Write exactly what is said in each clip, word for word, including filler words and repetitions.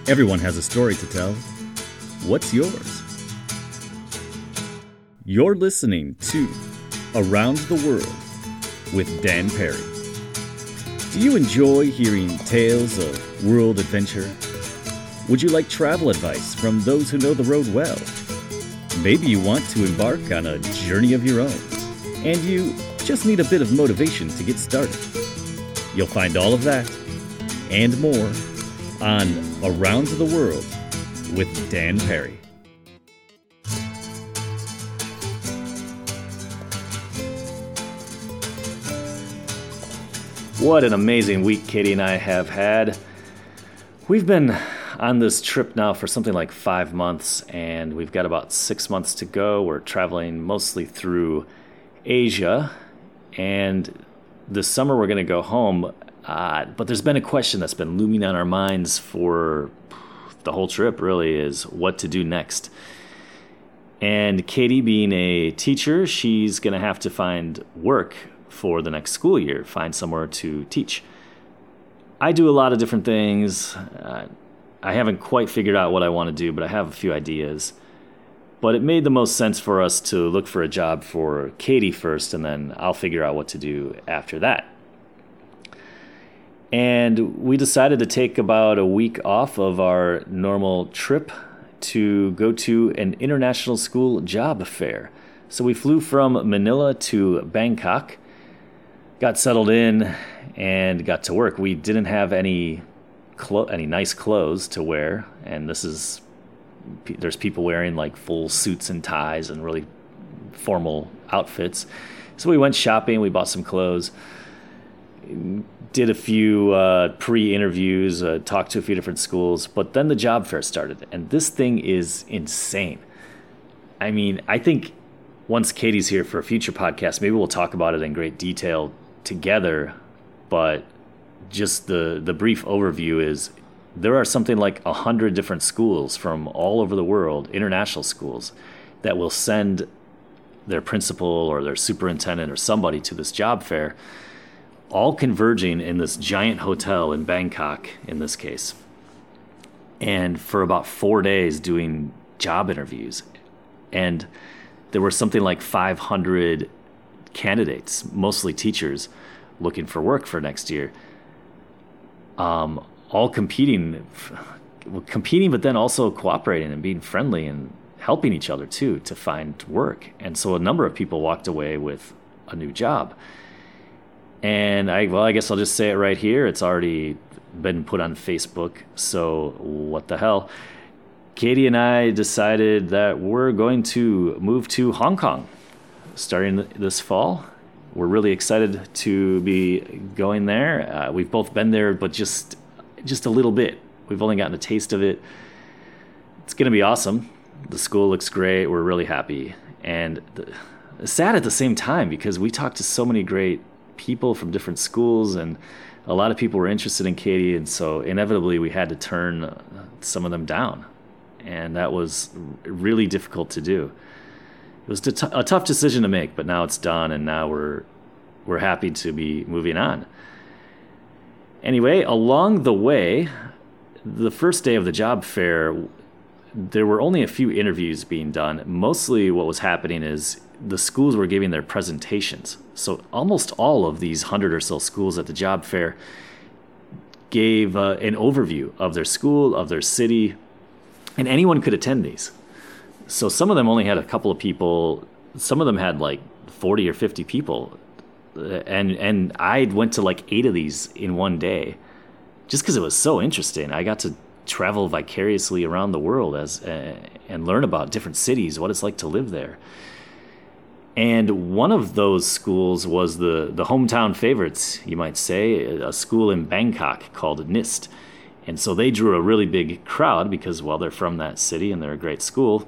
Everyone has a story to tell. What's yours? You're listening to Around the World with Dan Perry. Do you enjoy hearing tales of world adventure? Would you like travel advice from those who know the road well? Maybe you want to embark on a journey of your own, and you just need a bit of motivation to get started. You'll find all of that and more on Around the World with Dan Perry. What an amazing week Katie and I have had. We've been on this trip now for something like five months, and we've got about six months to go. We're traveling mostly through Asia, and this summer we're going to go home. Uh, but there's been a question that's been looming on our minds for the whole trip, really, is what to do next. And Katie, being a teacher, she's going to have to find work for the next school year, find somewhere to teach. I do a lot of different things. Uh, I haven't quite figured out what I want to do, but I have a few ideas. But it made the most sense for us to look for a job for Katie first, and then I'll figure out what to do after that. And we decided to take about a week off of our normal trip to go to an international school job fair. So we flew from Manila to Bangkok, got settled in, and got to work. We didn't have any clo- any nice clothes to wear, and this is there's people wearing like full suits and ties and really formal outfits. So we went shopping, we bought some clothes, did a few uh, pre-interviews, uh, talked to a few different schools, but then the job fair started, and this thing is insane. I mean, I think once Katie's here for a future podcast, maybe we'll talk about it in great detail together, but just the, the brief overview is there are something like a hundred different schools from all over the world, international schools, that will send their principal or their superintendent or somebody to this job fair, all converging in this giant hotel in Bangkok, in this case, and for about four days doing job interviews. And there were something like five hundred candidates, mostly teachers, looking for work for next year, um, all competing, competing, but then also cooperating and being friendly and helping each other too to find work. And so a number of people walked away with a new job. And I, well, I guess I'll just say it right here. It's already been put on Facebook, so what the hell. Katie and I decided that we're going to move to Hong Kong starting this fall. We're really excited to be going there. Uh, we've both been there, but just just a little bit. We've only gotten a taste of it. It's going to be awesome. The school looks great. We're really happy. And the, sad at the same time because we talked to so many great people from different schools, and a lot of people were interested in Katie, and so inevitably we had to turn some of them down, and that was really difficult to do. It was t- a tough decision to make, but now it's done, and now we're we're happy to be moving on. Anyway, along the way, the first day of the job fair, there were only a few interviews being done. Mostly what was happening is the schools were giving their presentations. So almost all of these hundred or so schools at the job fair gave uh, an overview of their school, of their city, and anyone could attend these. So some of them only had a couple of people. Some of them had like forty or fifty people. And and I went to like eight of these in one day just because it was so interesting. I got to travel vicariously around the world as uh, and learn about different cities, what it's like to live there. And one of those schools was the, the hometown favorites, you might say, a school in Bangkok called NIST. And so they drew a really big crowd because, well, they're from that city and they're a great school.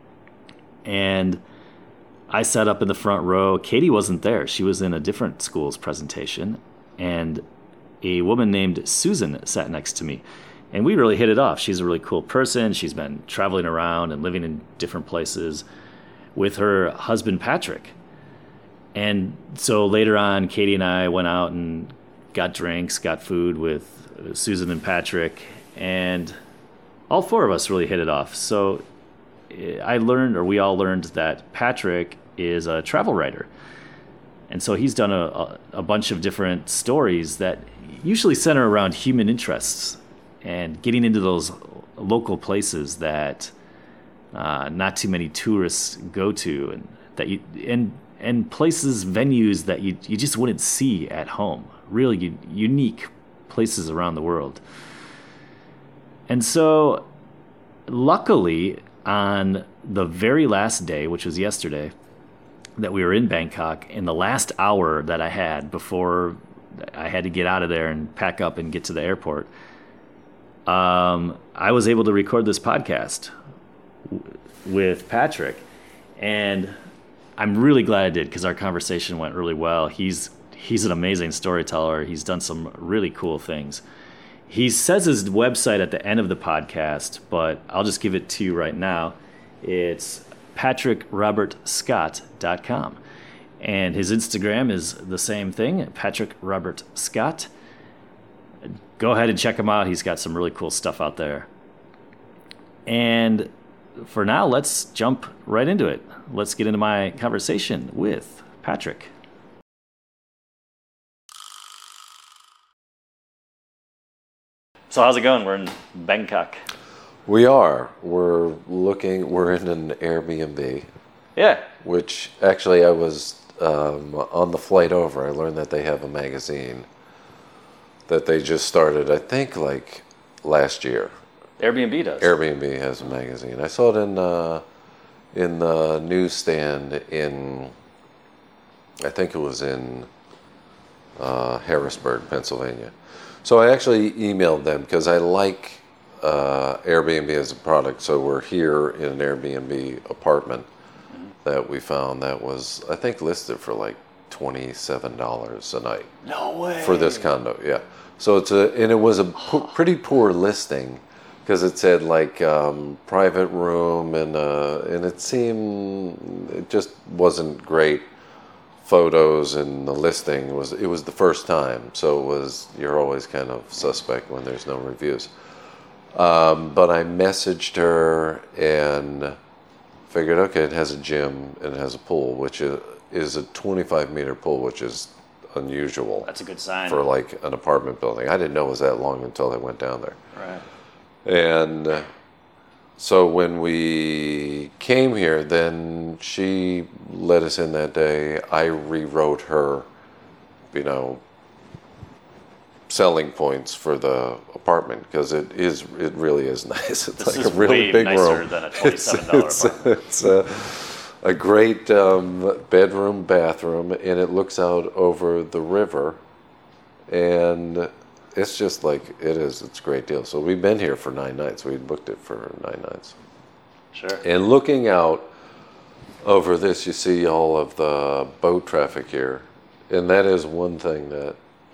And I sat up in the front row. Katie wasn't there. She was in a different school's presentation. And a woman named Susan sat next to me. And we really hit it off. She's a really cool person. She's been traveling around and living in different places with her husband, Patrick. And so later on, Katie and I went out and got drinks, got food with Susan and Patrick. And all four of us really hit it off. So I learned, or we all learned, that Patrick is a travel writer. And so he's done a, a, a bunch of different stories that usually center around human interests and getting into those local places that uh, not too many tourists go to, and that you and and places, venues that you you just wouldn't see at home. Really u- unique places around the world. And so, luckily, on the very last day, which was yesterday, that we were in Bangkok, in the last hour that I had before I had to get out of there and pack up and get to the airport, um, I was able to record this podcast w- with Patrick. And I'm really glad I did, because our conversation went really well. He's he's an amazing storyteller. He's done some really cool things. He says his website at the end of the podcast, but I'll just give it to you right now. It's patrick robert scott dot com. And his Instagram is the same thing, Patrick Robert Scott. Go ahead and check him out. He's got some really cool stuff out there. And for now, let's jump right into it. Let's get into my conversation with Patrick. So how's it going? We're in Bangkok. We are. We're looking, we're in an Airbnb. Yeah. Which actually I was um, on the flight over. I learned that they have a magazine that they just started, I think, like last year. Airbnb does. Airbnb has a magazine. I saw it in uh, in the newsstand in, I think it was in uh, Harrisburg, Pennsylvania. So I actually emailed them because I like uh, Airbnb as a product. So we're here in an Airbnb apartment mm-hmm. that we found that was, I think, listed for like twenty-seven dollars a night. No way. For this condo, yeah. So it's a, and it was a p- pretty poor listing because it said like um, private room and uh, and it seemed, it just wasn't great. Photos and the listing was, it was the first time, so it was, you're always kind of suspect when there's no reviews. Um, but I messaged her and figured, okay, it has a gym and it has a pool, which is, is a twenty-five meter pool, which is unusual. That's a good sign. For like an apartment building. I didn't know it was that long until I went down there. Right. And uh, so when we came here, then she let us in that day. I rewrote her, you know, selling points for the apartment because it is, it really is nice. It's this like is a really way big nicer room. Than a twenty-seven dollars it's, apartment. It's, it's a, a great um, bedroom, bathroom, and it looks out over the river, and it's just like, it is, it's a great deal. So we've been here for nine nights. We booked it for nine nights. Sure. And looking out over this, you see all of the boat traffic here. And that is one thing that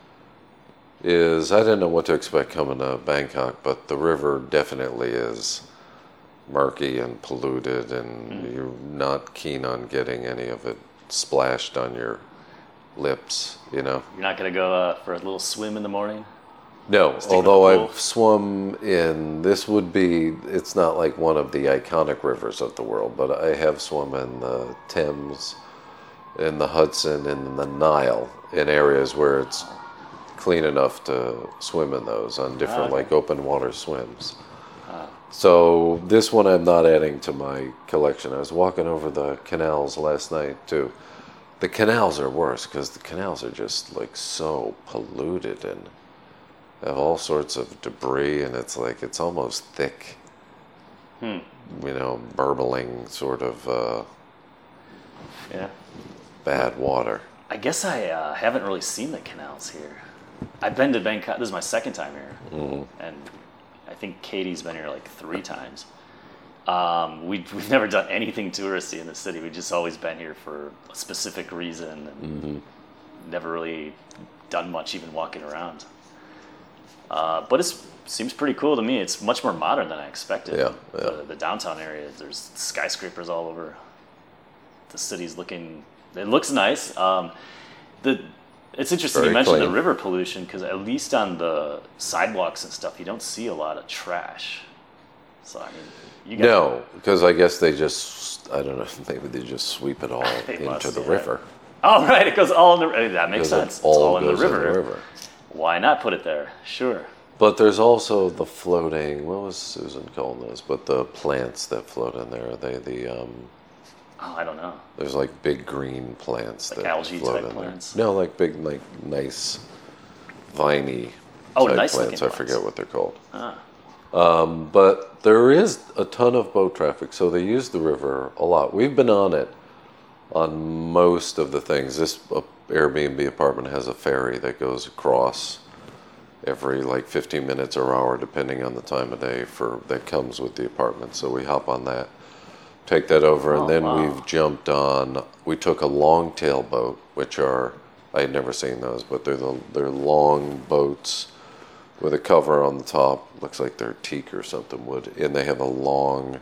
is, I didn't know what to expect coming to Bangkok, but the river definitely is murky and polluted, and mm. you're not keen on getting any of it splashed on your lips, you know? You're not going to go uh, for a little swim in the morning? No, although I've swum in, this would be, it's not like one of the iconic rivers of the world, but I have swum in the Thames, in the Hudson, and in the Nile, in areas where it's clean enough to swim in those on different, oh, okay. like open water swims. Oh. So this one I'm not adding to my collection. I was walking over the canals last night too. The canals are worse because the canals are just like so polluted and have all sorts of debris, and it's like, it's almost thick, hmm. you know, burbling sort of uh, yeah. bad water. I guess I uh, haven't really seen the canals here. I've been to Bangkok, this is my second time here, mm-hmm. and I think Katie's been here like three times. Um, we, we've never done anything touristy in the city. We've just always been here for a specific reason, and mm-hmm. never really done much even walking around. Uh, but it seems pretty cool to me. It's much more modern than I expected. Yeah, yeah. The, the downtown area, there's skyscrapers all over. The city's looking, it looks nice. Um, the It's interesting Very you mentioned clean. the river pollution, because at least on the sidewalks and stuff, you don't see a lot of trash. So I mean, you guys No, because I guess they just, I don't know, maybe they just sweep it all into must, the yeah. river. Oh, right. It goes all in the. That makes Because it sense. It's all all in the goes in river. the river. Why not put it there? Sure. But there's also the floating, what was Susan calling those? But the plants that float in there, are they the, um, Oh, I don't know. there's like big green plants Like that algae float type in plants? there. No, like big, like nice, viney Oh, type nice plants. looking I forget plants. what they're called. Ah. Um, but there is a ton of boat traffic, so they use the river a lot. We've been on it on most of the things. This uh, Airbnb apartment has a ferry that goes across every like fifteen minutes or hour, depending on the time of day, for that comes with the apartment. So we hop on that, take that over, and Oh, then wow. we've jumped on. We took a long tail boat, which are I had never seen those, but they're the they're long boats with a cover on the top. Looks like they're teak or something wood, and they have a long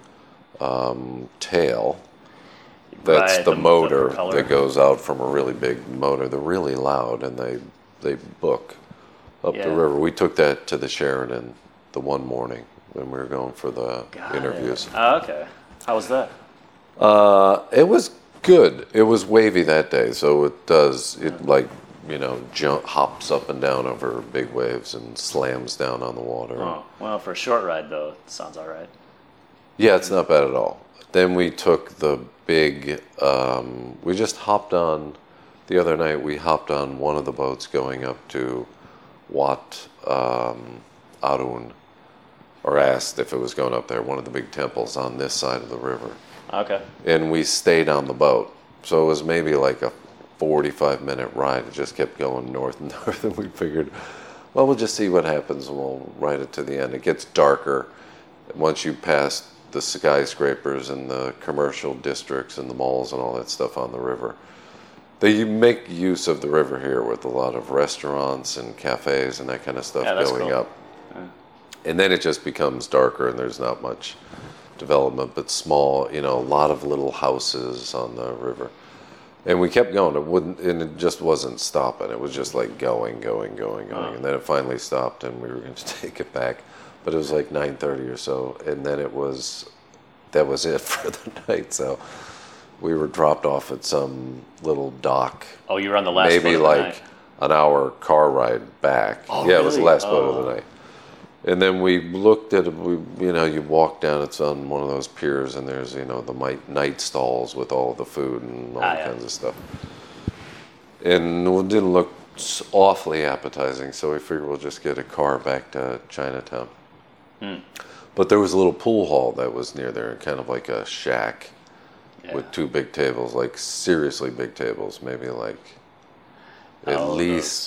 um, tail. That's Right, the, the- the motor propeller. that goes out from a really big motor. They're really loud, and they they book up Yeah. the river. We took that to the Sheridan the one morning when we were going for the Got interviews. it. Oh, okay. How was that? Uh, it was good. It was wavy that day, so it does it like you know jump hops up and down over big waves and slams down on the water. Oh, well, for a short ride though, it sounds all right. Yeah, it's not bad at all. Then we took the big. Um, we just hopped on the other night. We hopped on one of the boats going up to Wat um, Arun, or asked if it was going up there. One of the big temples on this side of the river. Okay. And we stayed on the boat. So it was maybe like a forty-five minute ride. It just kept going north and north, and we figured, well, we'll just see what happens, and we'll ride it to the end. It gets darker once you pass the skyscrapers and the commercial districts and the malls and all that stuff on the river. They make use of the river here with a lot of restaurants and cafes and that kind of stuff Yeah, that's going cool. up. And then it just becomes darker, and there's not much development, but small, you know, a lot of little houses on the river. And we kept going. It wouldn't, and it just wasn't stopping. It was just like going, going, going, going. Oh. And then it finally stopped, and we were going to take it back. But it was like nine thirty or so, and then it was, that was it for the night. So we were dropped off at some little dock. Oh, you were on the last Maybe boat of the like night. an hour car ride back. Oh, yeah, it was the really? last boat of Oh. the night. And then we looked at it. We, you know, you walk down. It's on one of those piers, and there's you know the night night stalls with all the food and all Ah, yeah. kinds of stuff. And it didn't look s- awfully appetizing, so we figured we'll just get a car back to Chinatown. Hmm. But there was a little pool hall that was near there, kind of like a shack Yeah. with two big tables, like seriously big tables, maybe like at Oh, least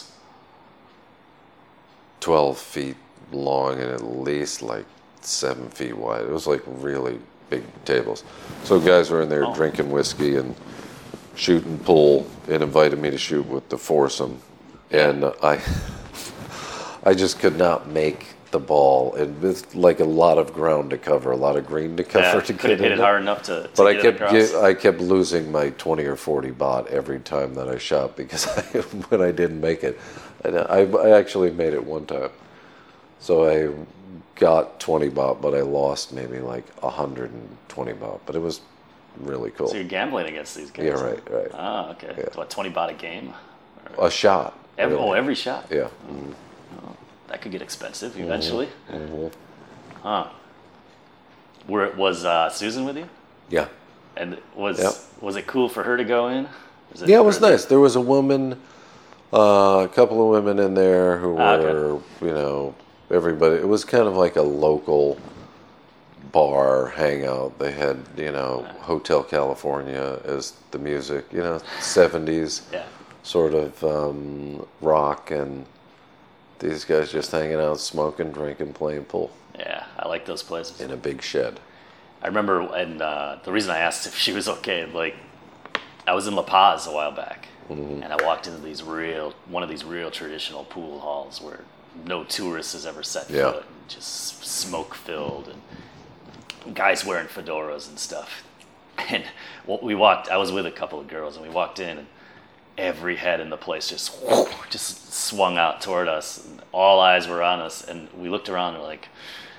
twelve feet long and at least like seven feet wide. It was like really big tables. So guys were in there Oh. drinking whiskey and shooting pool, and invited me to shoot with the foursome, and I, I just could not make the ball. It was like a lot of ground to cover, a lot of green to cover Yeah, to couldn't get hit in it hard enough to, to But I get it kept across. get, I kept losing my twenty or forty baht every time that I shot because I, when I didn't make it, and I, I actually made it one time. So I got twenty baht, but I lost maybe like one hundred twenty baht. But it was really cool. So you're gambling against these guys. Yeah, right, right. Ah, okay. Yeah. What, twenty baht a game? A shot. Every, really. Oh, every shot. Yeah. mhm. That could get expensive eventually. Mhm. Huh. Were, was uh, Susan with you? Yeah. And was Yep. was it cool for her to go in? Was Yeah, it was or is nice. There was a woman, uh, a couple of women in there who Ah, okay. were, you know, everybody. It was kind of like a local bar hangout. They had, you know, Hotel California as the music, you know, seventies Yeah. sort of um, rock, and these guys just hanging out, smoking, drinking, playing pool Yeah, I like those places. in a big shed. I remember, and uh, the reason I asked if she was okay, like, I was in La Paz a while back, Mm-hmm. and I walked into these real, one of these real traditional pool halls where no tourist has ever set Yeah. foot, and just smoke filled, and guys wearing fedoras and stuff. And what we walked, I was with a couple of girls, and we walked in, and every head in the place just just swung out toward us, and all eyes were on us, and we looked around and we're like,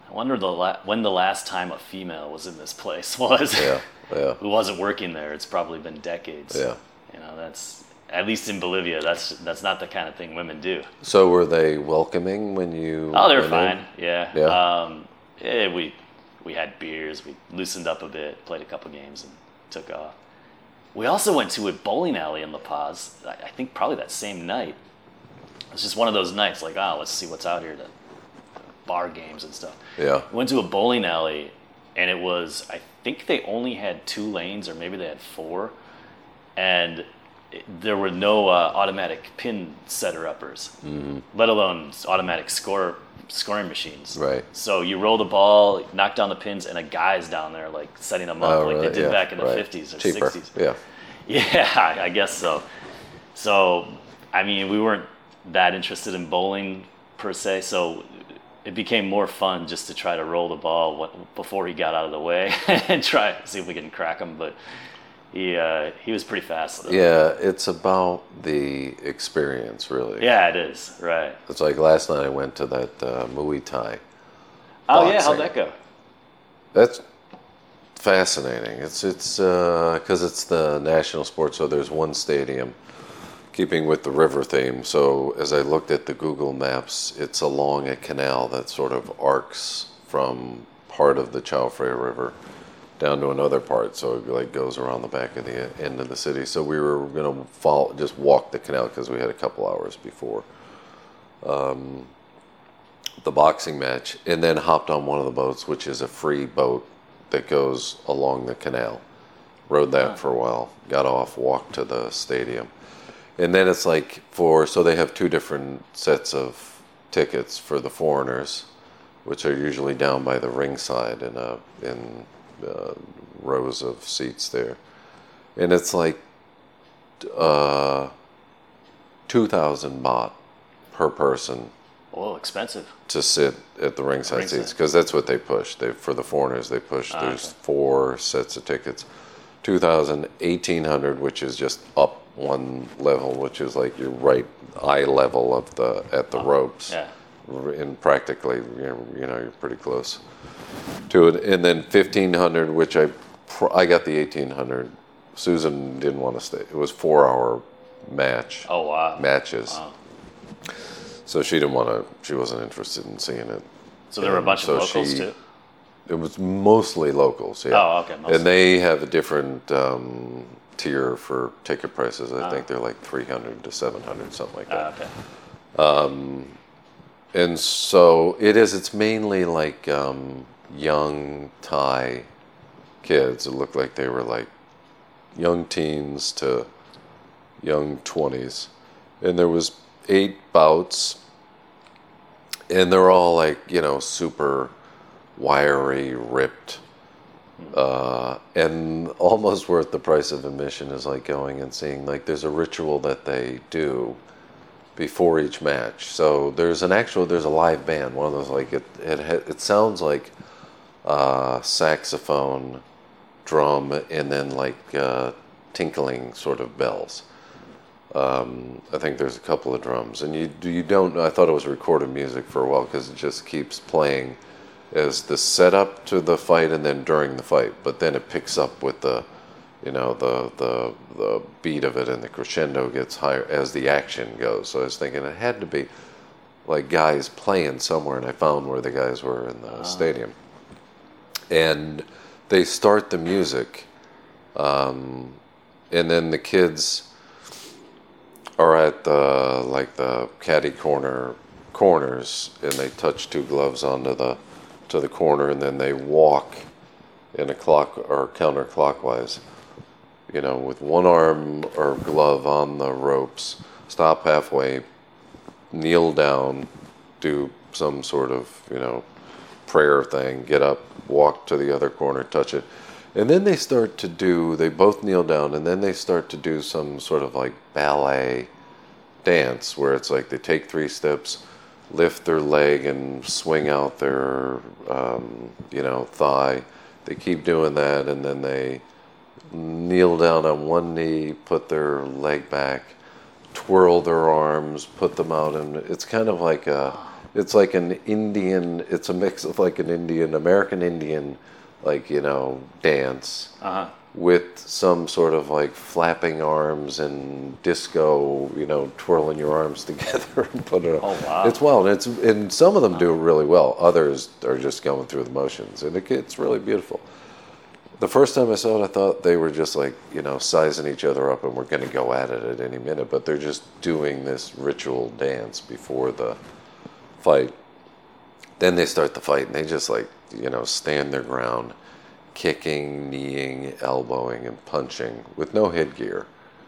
I wonder the la- when the last time a female was in this place was. Yeah, yeah. Who wasn't working there? It's probably been decades. Yeah. You know, that's at least in Bolivia. That's that's not the kind of thing women do. So were they welcoming when you? Oh, they were went fine. in? Yeah. Yeah. Um, yeah, we we had beers. We loosened up a bit, played a couple games, and took off. We also went to a bowling alley in La Paz. I, I think probably that same night. It was just one of those nights, like, oh, let's see what's out here. To bar games and stuff. Yeah. We went to a bowling alley, and it was, I think they only had two lanes, or maybe they had four, and it, there were no uh, automatic pin setter-uppers, mm-hmm. let alone automatic score scoring machines. Right. So you roll the ball, knock down the pins, and a guy's down there like setting them up Oh, like really? they did Yeah, back in the right. fifties or Cheaper. sixties. Yeah. Yeah, I guess so. So, I mean, we weren't that interested in bowling per se, so it became more fun just to try to roll the ball before he got out of the way and try see if we can crack him. But he uh, he was pretty fast, though. Yeah, it's about the experience, really. Yeah, it is. Right. It's like last night I went to that uh, Muay Thai. Oh, yeah, boxing. how'd that go? That's fascinating. It's it's because uh, it's the national sport, so there's one stadium, keeping with the river theme. So as I looked at the Google Maps, it's along a canal that sort of arcs from part of the Chao Phraya River down to another part. So it like goes around the back of the end of the city. So we were going to follow, just walk the canal because we had a couple hours before um, the boxing match, and then hopped on one of the boats, which is a free boat that goes along the canal. Rode that for a while, got off, walked to the stadium. And then it's like for, so they have two different sets of tickets for the foreigners, which are usually down by the ringside in a, in uh, rows of seats there. And it's like uh, two thousand baht per person. Oh, expensive. To sit at the ringside, ringside. seats, because that's what they push. They For the foreigners, they push, Ah, there's okay. four sets of tickets. two thousand, eighteen hundred, which is just up one level, which is like you're right eye level of the at the Oh, ropes, yeah. and practically you know, you know you're pretty close to it. And then fifteen hundred, which I pr- I got the eighteen hundred. Susan didn't want to stay. It was four hour match Oh, wow. matches, Wow. so she didn't want to. She wasn't interested in seeing it. So there were a And bunch so of locals, she- too? It was mostly locals, yeah. Oh, okay, mostly. And they have a different um, tier for ticket prices. I Ah. think they're like three hundred to seven hundred, something like that. Ah, okay. And so it is, it's mainly like um, young Thai kids. It looked like they were like young teens to young twenties. And there was eight bouts. And they're all like, you know, super wiry, ripped, uh, and almost worth the price of admission is like going and seeing, like there's a ritual that they do before each match. So there's an actual, there's a live band, one of those like, it it, it sounds like uh, saxophone, drum, and then like uh, tinkling sort of bells. Um, I think there's a couple of drums, and you you don't. I thought it was recorded music for a while because it just keeps playing as the setup to the fight and then during the fight. But then it picks up with the, you know, the the the beat of it, and the crescendo gets higher as the action goes. So I was thinking it had to be like guys playing somewhere, and I found where the guys were in the stadium, and they start the music, um, and then the kids are at the like the caddy corner corners, and they touch two gloves onto the to the corner, and then they walk in a clock or counterclockwise, you know, with one arm or glove on the ropes, stop halfway, kneel down, do some sort of, you know, prayer thing, get up, walk to the other corner, touch it. And then they start to do, they both kneel down, and then they start to do some sort of like ballet dance where it's like they take three steps, lift their leg and swing out their, um, you know, thigh. They keep doing that, and then they kneel down on one knee, put their leg back, twirl their arms, put them out, and it's kind of like a it's like an Indian. It's a mix of like an Indian, American Indian, like you know, dance Uh-huh. with some sort of like flapping arms and disco. You know, twirling your arms together and put it. Oh, wow. It's wild. It's and some of them do it really well. Others are just going through the motions, and it, it's really beautiful. The first time I saw it, I thought they were just like, you know, sizing each other up and we're going to go at it at any minute. But they're just doing this ritual dance before the fight. Then they start the fight and they just like, you know, stand their ground, kicking, kneeing, elbowing, and punching with no headgear.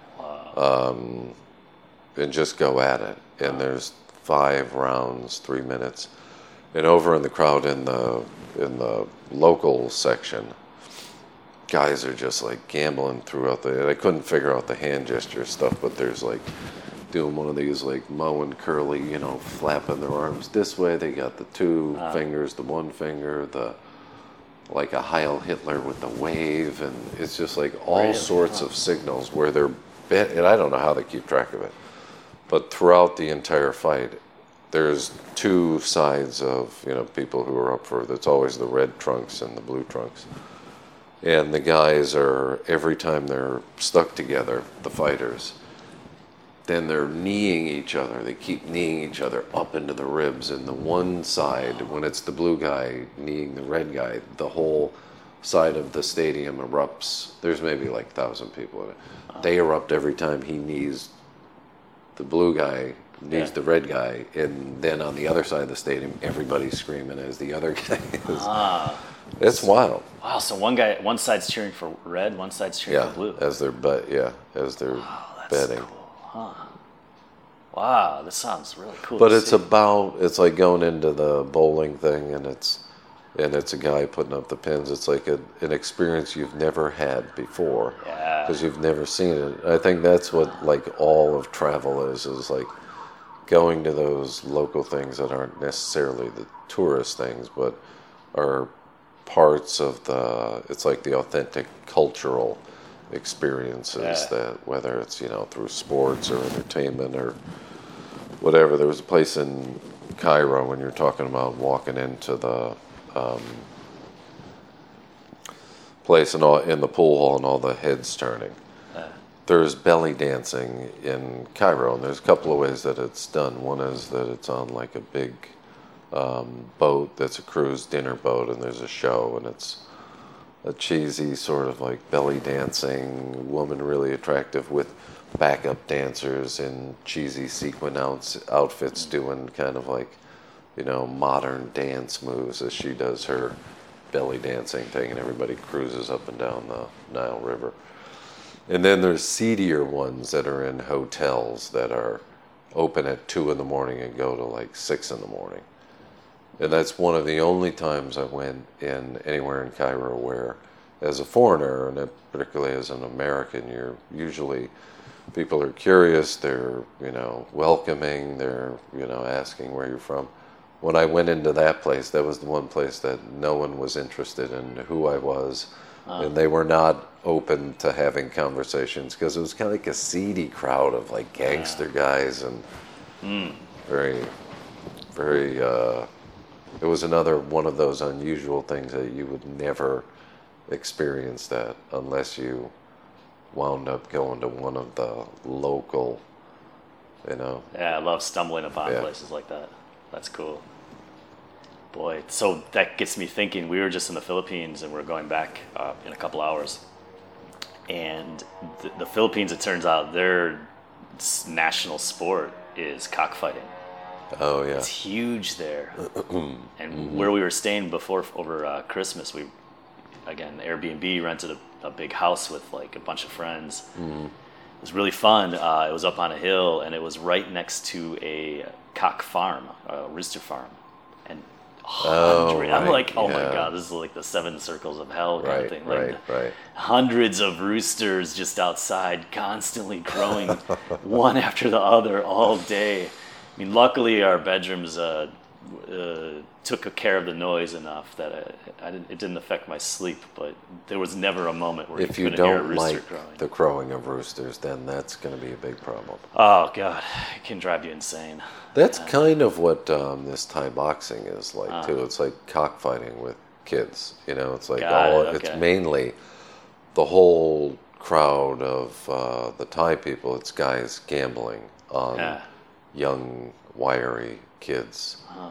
Um, and just go at it. And there's five rounds, three minutes. And over in the crowd in the in the local section, guys are just like gambling throughout the. I couldn't figure out the hand gesture stuff, but there's like doing one of these like Moe and Curly, you know, flapping their arms this way. They got the two uh, fingers, the one finger, the like a Heil Hitler with the wave, and it's just like all really? sorts huh. of signals where they're. And I don't know how they keep track of it, but throughout the entire fight, there's two sides of you know people who are up for. That's always the red trunks and the blue trunks. And the guys are, every time they're stuck together, the fighters, then they're kneeing each other. They keep kneeing each other up into the ribs. And the one side, when it's the blue guy kneeing the red guy, the whole side of the stadium erupts. There's maybe like a thousand people in it. They erupt every time he knees the blue guy, knees yeah. the red guy. And then on the other side of the stadium, everybody's screaming as the other guy is. Ah. It's wild. Wow, so one guy, one side's cheering for red, one side's cheering yeah, for blue. as they're bet, yeah, as they're wow, that's betting. Cool, huh? Wow, this sounds really cool. But to it's see. about it's like going into the bowling thing, and it's and it's a guy putting up the pins. It's like a, an experience you've never had before, because yeah. you've never seen it. I think that's what like all of travel is is like going to those local things that aren't necessarily the tourist things, but are parts of the it's like the authentic cultural experiences yeah. that whether it's you know through sports or entertainment or whatever. There was a place in Cairo when you're talking about walking into the um, place and all in the pool hall and all the heads turning. Yeah. There's belly dancing in Cairo, and there's a couple of ways that it's done. One is that it's on like a big Um, boat that's a cruise dinner boat, and there's a show, and it's a cheesy sort of like belly dancing woman, really attractive, with backup dancers in cheesy sequin outs, outfits doing kind of like you know modern dance moves as she does her belly dancing thing, and everybody cruises up and down the Nile River. And then there's seedier ones that are in hotels that are open at two in the morning and go to like six in the morning. And that's one of the only times I went in anywhere in Cairo where, as a foreigner, and particularly as an American, you're usually, people are curious, they're, you know, welcoming, they're, you know, asking where you're from. When I went into that place, that was the one place that no one was interested in who I was, uh. and they were not open to having conversations, because it was kind of like a seedy crowd of, like, gangster yeah. guys, and mm. very, very, uh, it was another one of those unusual things that you would never experience that unless you wound up going to one of the local, you know. Yeah, I love stumbling upon yeah. places like that. That's cool. Boy, so that gets me thinking. We were just in the Philippines, and we're going back uh, in a couple hours. And the, the Philippines, it turns out, their national sport is cockfighting. Oh yeah, it's huge there. And mm-hmm. where we were staying before over uh, Christmas, we again Airbnb rented a, a big house with like a bunch of friends. Mm-hmm. It was really fun. Uh, it was up on a hill, and it was right next to a cock farm, a rooster farm. And oh, right. I'm like, oh yeah. my god, this is like the seven circles of hell kind right, of thing. Like right, right. Hundreds of roosters just outside, constantly crowing, one after the other all day. I mean, luckily our bedroom's uh, uh, took care of the noise enough that I, I didn't, it didn't affect my sleep. But there was never a moment where if you you couldn't hear a don't rooster like crowing. the crowing of roosters, then that's going to be a big problem. Oh God, it can drive you insane. That's uh, kind of what um, this Thai boxing is like uh, too. It's like cockfighting with kids. You know, it's like Got all. it, okay. It's mainly the whole crowd of uh, the Thai people. It's guys gambling on yeah. young, wiry kids Huh.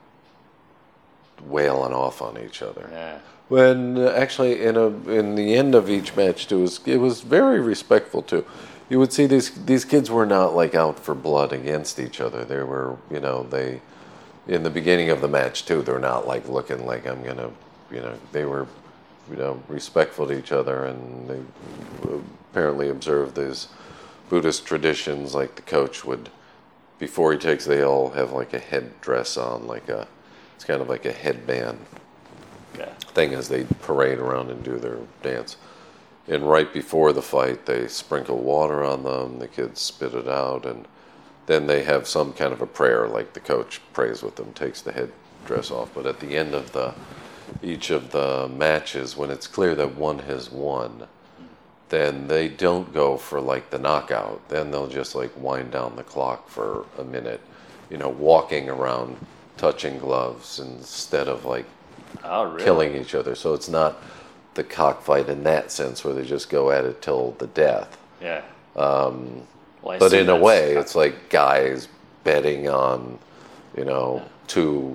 wailing off on each other. Yeah. When uh, actually, in a in the end of each match, it was it was very respectful too. You would see these these kids were not like out for blood against each other. They were, you know, they in the beginning of the match too. They're not like looking like I'm gonna, you know, they were, you know, respectful to each other, and they apparently observed these Buddhist traditions. Like the coach would, before he takes, they all have like a headdress on, like a, it's kind of like a headband Okay. thing as they parade around and do their dance. And right before the fight, they sprinkle water on them. The kids spit it out, and then they have some kind of a prayer, like the coach prays with them, takes the headdress off. But at the end of the each of the matches, when it's clear that one has won, then they don't go for like the knockout. Then they'll just like wind down the clock for a minute, you know, walking around, touching gloves instead of like Oh, really? killing each other. So it's not the cockfight in that sense where they just go at it till the death. Yeah. Um, Well, I but assume in a that's- way, it's like guys betting on, you know, two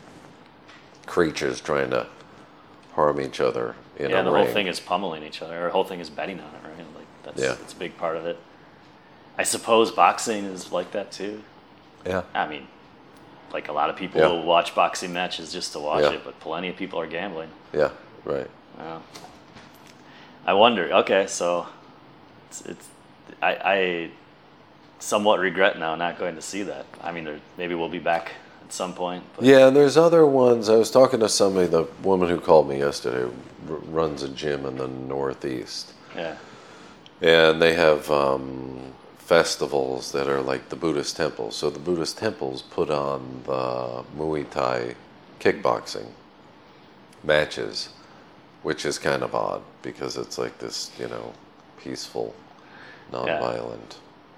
creatures trying to harm each other in yeah, a the ring. whole thing is pummeling each other. Or the whole thing is betting on it, right? Like that's Yeah. that's a big part of it. I suppose boxing is like that too. Yeah. I mean, like a lot of people Yeah. will watch boxing matches just to watch Yeah. it, but plenty of people are gambling. Yeah. Right. Wow. I wonder. Okay, so it's, it's I, I somewhat regret now not going to see that. I mean, there, maybe we'll be back at some point. But Yeah, and there's other ones. I was talking to somebody, the woman who called me yesterday r- runs a gym in the Northeast. Yeah. And they have um, festivals that are like the Buddhist temples. So the Buddhist temples put on the Muay Thai kickboxing matches, which is kind of odd because it's like this, you know, peaceful, nonviolent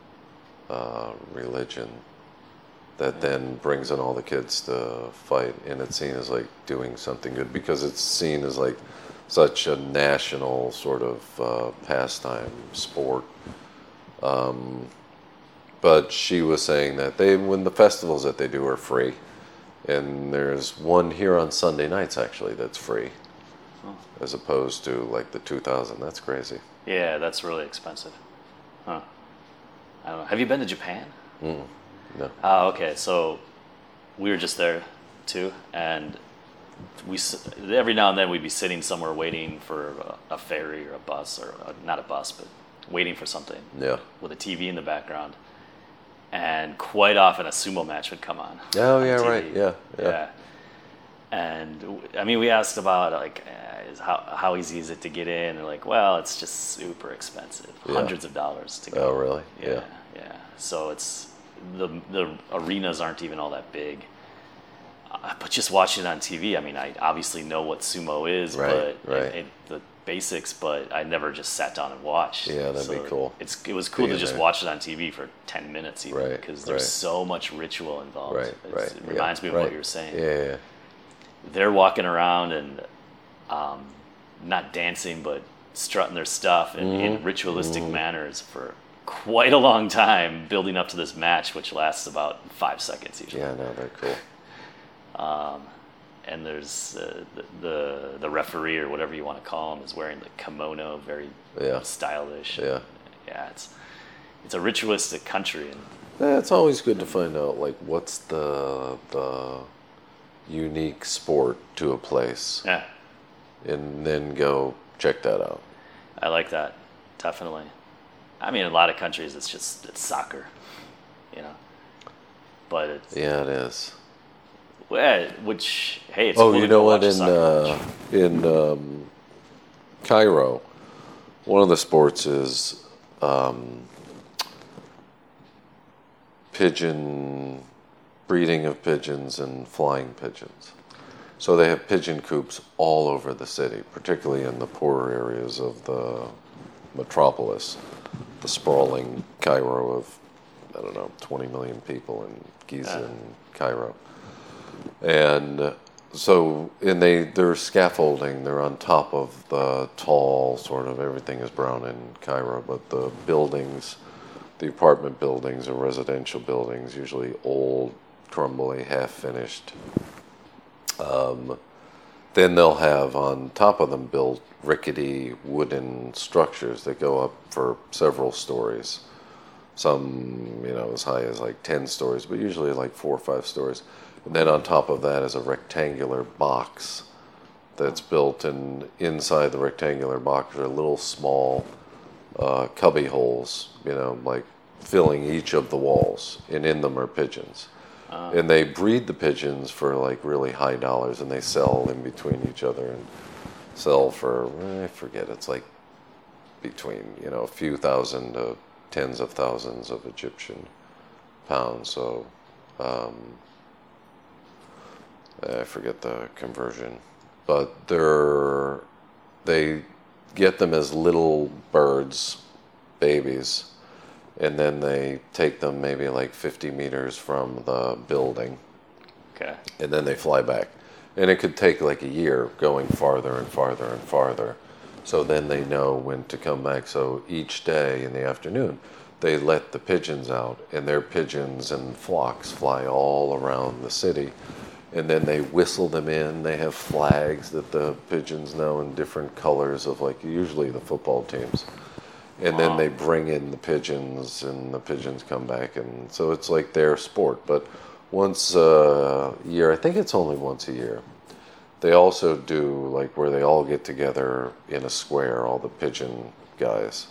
uh, religion that then brings in all the kids to fight, and it's seen as like doing something good because it's seen as like such a national sort of uh, pastime sport. Um, but she was saying that they, when the festivals that they do are free, and there's one here on Sunday nights actually that's free, Oh. as opposed to like the two thousand. That's crazy. Yeah, that's really expensive. Huh. I don't know. Have you been to Japan? Mm, no. Oh, okay. So we were just there too, and we s- every now and then we'd be sitting somewhere waiting for a, a ferry or a bus, or a, not a bus, but waiting for something Yeah. with a T V in the background. And quite often a sumo match would come on. Oh on yeah, T V. right. Yeah, yeah. Yeah. And w- I mean, we asked about like uh, is how how easy is it to get in? And they're like, well, it's just super expensive, Yeah. hundreds of dollars to go. Oh really? Yeah, yeah. So it's the the arenas aren't even all that big. Uh, but just watching it on T V, I mean, I obviously know what sumo is, Right, but right. It, it, the basics. But I never just sat down and watched. Yeah, that'd be So cool. It's it was cool to Being just there. watch it on T V for ten minutes, even Right, because there's right. so much ritual involved. Right, It's- right. It yeah, reminds me of right. what you were saying. Yeah, yeah. They're walking around and um, not dancing, but strutting their stuff in, Mm-hmm. in ritualistic manners for quite a long time, building up to this match, which lasts about five seconds usually. Yeah, no, they're cool. Um, and there's uh, the, the the referee or whatever you want to call him is wearing the kimono, very Yeah. stylish. Yeah. Yeah, it's it's a ritualistic country, and Yeah, it's always good to find out like what's the the unique sport to a place, yeah, and then go check that out. I like that definitely. I mean, in a lot of countries, it's just it's soccer, you know. But it's Yeah, it is. well, which hey, it's Oh, cool you to know go what? watch a In soccer uh, match. in um, Cairo, one of the sports is um, pigeon breeding of pigeons and flying pigeons. So they have pigeon coops all over the city, particularly in the poorer areas of the metropolis, the sprawling Cairo of, I don't know, twenty million people in Giza uh. and Cairo. And so, and they, they're scaffolding, they're on top of the tall, sort of, everything is brown in Cairo, but the buildings, the apartment buildings or residential buildings, usually old, crumbly, half-finished. Um, then they'll have on top of them built rickety wooden structures that go up for several stories. Some, you know, as high as like ten stories, but usually like four or five stories. And then on top of that is a rectangular box that's built, and inside the rectangular box are little small uh, cubby holes, you know, like filling each of the walls, and in them are pigeons. Uh, and they breed the pigeons for like really high dollars, and they sell in between each other and sell for, I forget, it's like between, you know, a few thousand to tens of thousands of Egyptian pounds. So um, I forget the conversion, but they're, they get them as little birds, babies, and then they take them maybe like fifty meters from the building. Okay. And then they fly back. And it could take like a year going farther and farther and farther. So then they know when to come back. So each day in the afternoon, they let the pigeons out, and their pigeons and flocks fly all around the city. And then they whistle them in. They have flags that the pigeons know in different colors of, like, usually the football teams. And then they bring in the pigeons, and the pigeons come back, and so it's like their sport. But once a year, I think it's only once a year, they also do like where they all get together in a square, all the pigeon guys,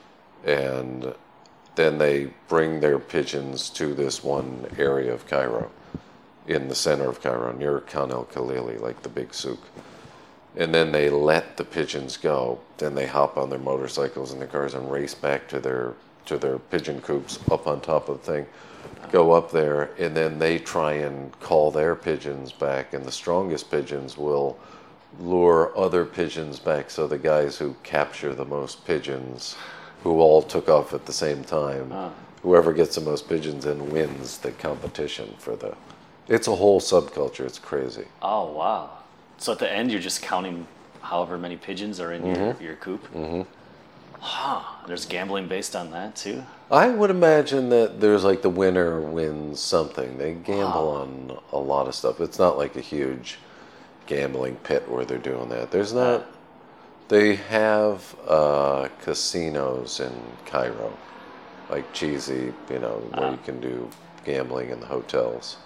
and then they bring their pigeons to this one area of Cairo, in the center of Cairo, near Khan el-Khalili, like the big souk. And then they let the pigeons go. Then they hop on their motorcycles and their cars and race back to their to their pigeon coops up on top of the thing, go up there, and then they try and call their pigeons back, and the strongest pigeons will lure other pigeons back. So the guys who capture the most pigeons, who all took off at the same time, uh. whoever gets the most pigeons in wins the competition for the... It's a whole subculture. It's crazy. Oh, wow. So at the end, you're just counting however many pigeons are in mm-hmm. your, your coop? Mm-hmm. Huh. There's gambling based on that, too? I would imagine that there's like the winner wins something. They gamble wow. on a lot of stuff. It's not like a huge gambling pit where they're doing that. There's not... They have uh, casinos in Cairo, like cheesy, you know, where uh. you can do gambling in the hotels.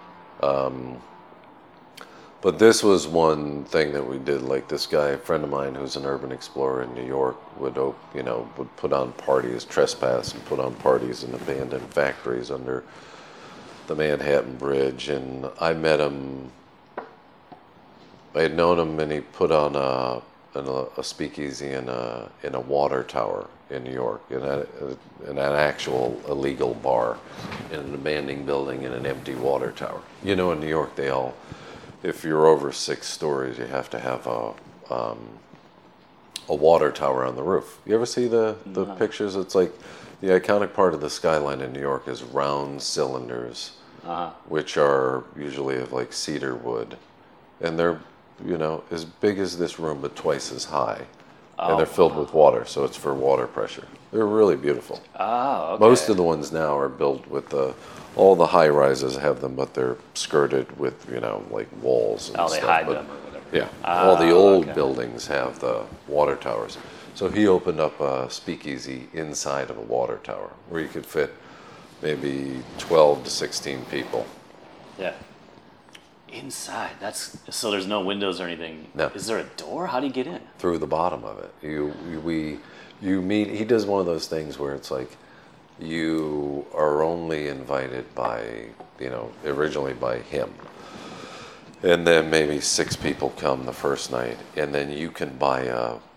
Um... But this was one thing that we did. Like this guy, a friend of mine who's an urban explorer in New York, would op- you know would put on parties, trespass, and put on parties in abandoned factories under the Manhattan Bridge. And I met him. I had known him, and he put on a a, a speakeasy in a in a water tower in New York, in, a, in an actual illegal bar, in an abandoned building in an empty water tower. You know, in New York, they all. If you're over six stories, you have to have a um, a water tower on the roof. You ever see the, the no. pictures? It's like the iconic part of the skyline in New York is round cylinders, uh-huh. which are usually of like cedar wood. And they're, you know, as big as this room, but twice as high. Oh, and they're filled wow. with water, so it's for water pressure. They're really beautiful. Oh, okay. Most of the ones now are built with the... All the high rises have them, but they're skirted with, you know, like walls and oh, stuff. Oh, they hide but, them or whatever. Yeah. Oh, all the old okay. buildings have the water towers. So he opened up a speakeasy inside of a water tower where you could fit maybe twelve to sixteen people. Yeah. Inside. That's so there's no windows or anything. No. Is there a door? How do you get in? Through the bottom of it. You, you we you meet he does one of those things where it's like you are only invited by, you know, originally by him. And then maybe six people come the first night, and then you can buy a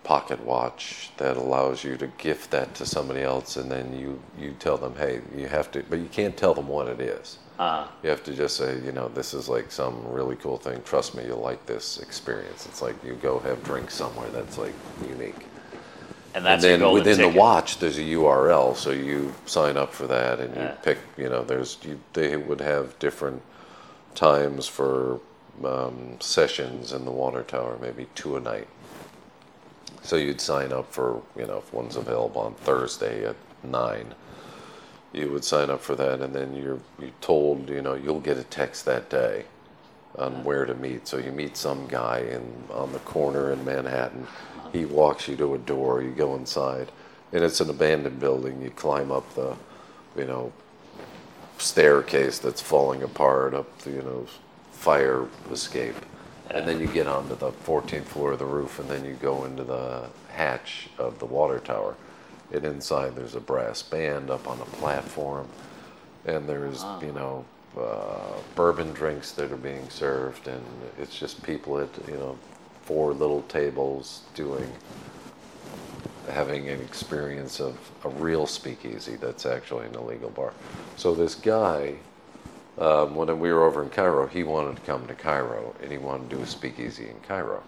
pocket watch that allows you to gift that to somebody else, and then you, you tell them, hey, you have to, but you can't tell them what it is. Uh-huh. You have to just say, you know, this is like some really cool thing. Trust me, you'll like this experience. It's like you go have drinks somewhere that's like unique. And that's and then your within ticket. the watch, there's a U R L, so you sign up for that, and you yeah. pick. You know, there's you, they would have different times for um, sessions in the water tower, maybe two a night. So you'd sign up for, you know, if one's available on Thursday at nine, you would sign up for that, and then you're you told, you know, you'll get a text that day on where to meet. So you meet some guy in on the corner in Manhattan. He walks you to a door. You go inside, and it's an abandoned building. You climb up the, you know, staircase that's falling apart, up the, you know, fire escape, and then you get onto the fourteenth floor of the roof, and then you go into the hatch of the water tower. And inside there's a brass band up on a platform, and there's wow. you know uh, bourbon drinks that are being served, and it's just people at, you know, four little tables doing, having an experience of a real speakeasy that's actually an illegal bar. So this guy, um, when we were over in Cairo, he wanted to come to Cairo, and he wanted to do a speakeasy in Cairo.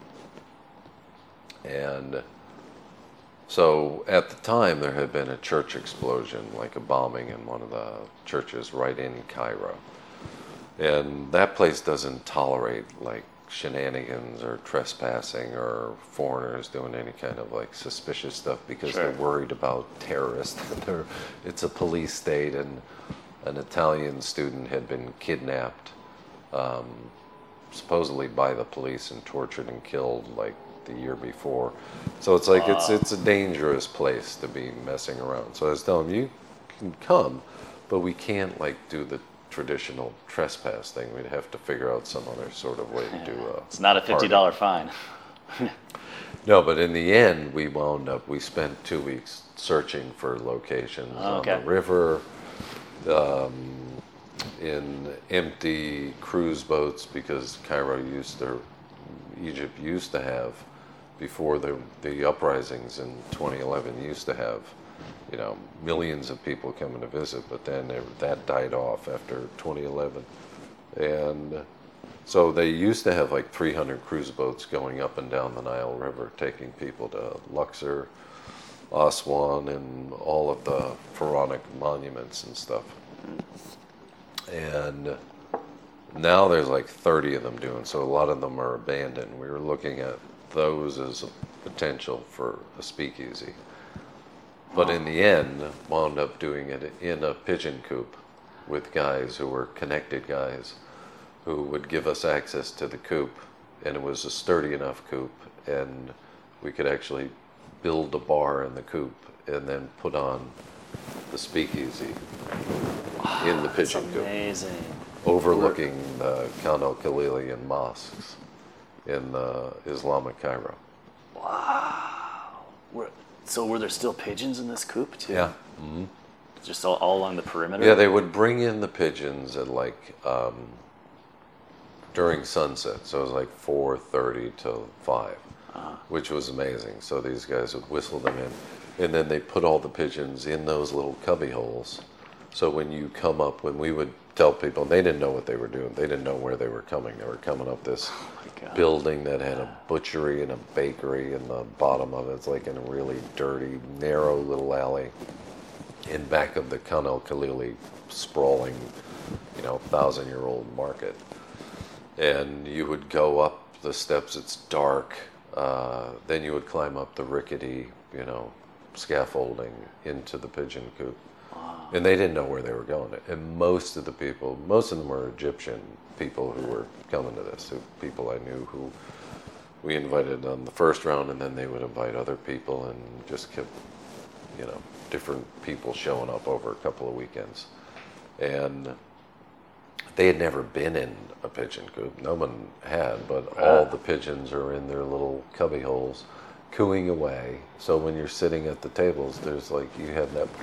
And so at the time, there had been a church explosion, like a bombing in one of the churches right in Cairo. And that place doesn't tolerate like shenanigans or trespassing or foreigners doing any kind of like suspicious stuff, because sure. they're worried about terrorists. They're, it's a police state, and an Italian student had been kidnapped, um, supposedly by the police, and tortured and killed like the year before. So it's like, uh, it's it's a dangerous place to be messing around. So I was telling him, you can come, but we can't like do the traditional trespass thing. We'd have to figure out some other sort of way to do a It's not a fifty dollars fine. No, but in the end, we wound up, we spent two weeks searching for locations oh, okay. on the river, um, in empty cruise boats, because Cairo used to, Egypt used to have, before the the uprisings in twenty eleven, used to have, you know, millions of people coming to visit, but then it, that died off after twenty eleven. And so they used to have like three hundred cruise boats going up and down the Nile River, taking people to Luxor, Aswan, and all of the pharaonic monuments and stuff. And now there's like thirty of them doing, so a lot of them are abandoned. We were looking at those as a potential for a speakeasy. But in the end, wound up doing it in a pigeon coop with guys who were connected guys who would give us access to the coop. And it was a sturdy enough coop, and we could actually build a bar in the coop and then put on the speakeasy wow, in the pigeon that's amazing. coop, overlooking the Khan el-Khalili and mosques in uh, Islamic Cairo. Wow. We're, so were there still pigeons in this coop too? Yeah. Mm-hmm. Just all, all along the perimeter? Yeah, they would bring in the pigeons at like um, during sunset. So it was like four thirty till five, uh-huh. which was amazing. So these guys would whistle them in, and then they put all the pigeons in those little cubby holes. So when you come up, when we would tell people, they didn't know what they were doing. They didn't know where they were coming. They were coming up this oh building that had a butchery and a bakery in the bottom of it. It's like in a really dirty, narrow little alley in back of the Khan el-Khalili sprawling, you know, thousand-year-old market. And you would go up the steps. It's dark. Uh, then you would climb up the rickety, you know, scaffolding into the pigeon coop. And they didn't know where they were going. And most of the people, most of them were Egyptian people who were coming to this, who, people I knew who we invited on the first round, and then they would invite other people, and just kept, you know, different people showing up over a couple of weekends. And they had never been in a pigeon coop. No one had, but all the pigeons are in their little cubby holes, cooing away. So when you're sitting at the tables, there's like, you have that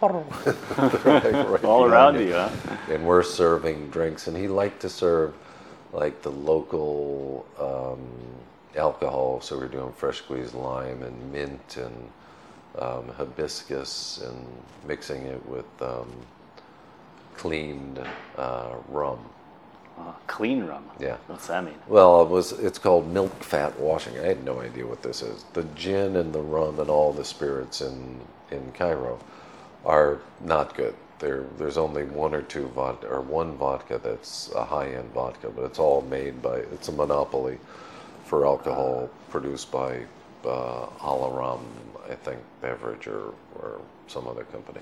right, right all around you, you huh? And we're serving drinks, and he liked to serve like the local um, alcohol, so we're doing fresh squeezed lime and mint and um, hibiscus, and mixing it with um, cleaned uh, rum. Uh, clean rum. Yeah. What's that mean? Well, it was. It's called milk fat washing. I had no idea what this is. The gin and the rum and all the spirits in in Cairo are not good. There, there's only one or two vodka, or one vodka that's a high-end vodka, but it's all made by. It's a monopoly for alcohol produced by uh, Alaram, I think, beverage or or some other company.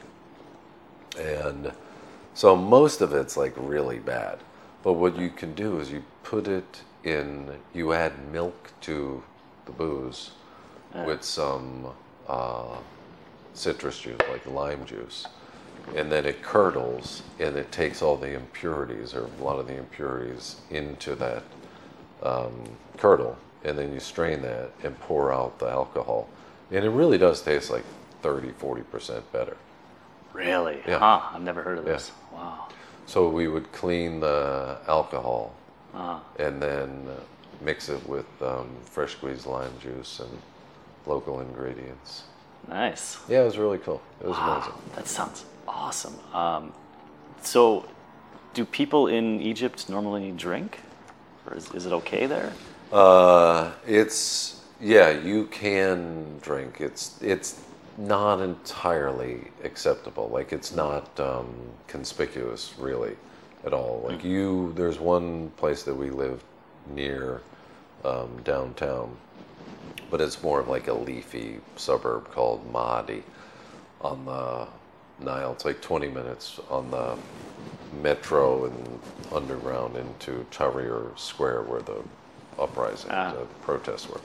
And so most of it's like really bad. But what you can do is you put it in, you add milk to the booze Yeah. with some uh, citrus juice, like lime juice. And then it curdles, and it takes all the impurities, or a lot of the impurities, into that um, curdle. And then you strain that and pour out the alcohol. And it really does taste like thirty, forty percent better. Really? Yeah. Huh. I've never heard of Yeah. this. Wow. So we would clean the alcohol Uh, and then uh, mix it with um, fresh squeezed lime juice and local ingredients. nice. Yeah, it was really cool. It was Wow. amazing. That sounds awesome. Um, so, do people in Egypt normally drink? Or is, is it okay there? Uh, it's yeah, you can drink. It's it's not entirely acceptable. Like it's not um, conspicuous really at all. Like you, there's one place that we live near um, downtown, but it's more of like a leafy suburb called Maadi on the Nile. It's like twenty minutes on the metro and underground into Tahrir Square, where the uprising, Ah. the protests were.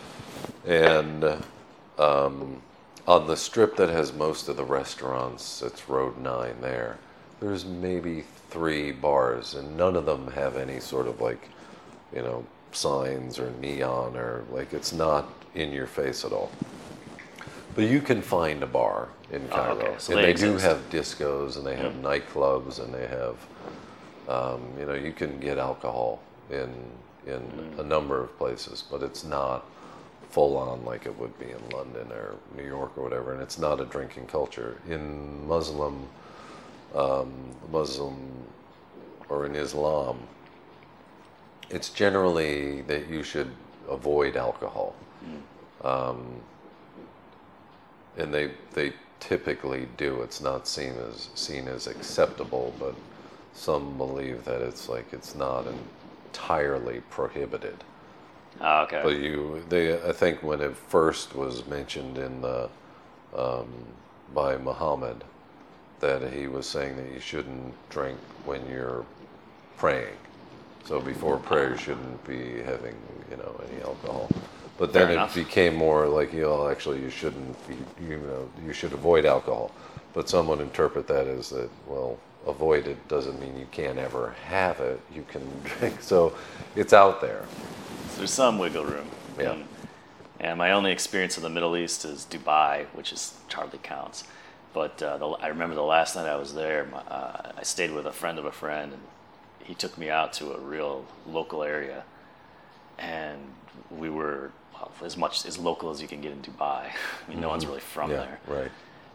And um, on the strip that has most of the restaurants, it's Road nine there, there's maybe three bars, and none of them have any sort of like, you know, signs or neon, or like it's not in your face at all. But you can find a bar in Oh, Cairo, okay. So and they they, do exist. have discos, and they have nightclubs, and they have, um, you know, you can get alcohol in in Mm. a number of places, but it's not full on like it would be in London or New York or whatever, and it's not a drinking culture. In Muslim, um, Muslim, or in Islam, it's generally that you should avoid alcohol. Um, and they they typically do. It's not seen as seen as acceptable, but some believe that it's like it's not entirely prohibited. Oh, okay. But you, they, I think when it first was mentioned in the um, by Muhammad, that he was saying that you shouldn't drink when you're praying. So before prayer, you shouldn't be having, you know, any alcohol. But then Fair it enough. became more like, you know, actually you shouldn't be, you know, you should avoid alcohol. But someone interpret that as that, well, avoid it doesn't mean you can't ever have it. You can drink. So it's out there. So there's some wiggle room. Yeah. And, and my only experience of the Middle East is Dubai, which is hardly counts. But uh, the, I remember the last night I was there, my, uh, I stayed with a friend of a friend, and he took me out to a real local area, and we were well, as much as local as you can get in Dubai. I mean, no one's really from Yeah, there. right.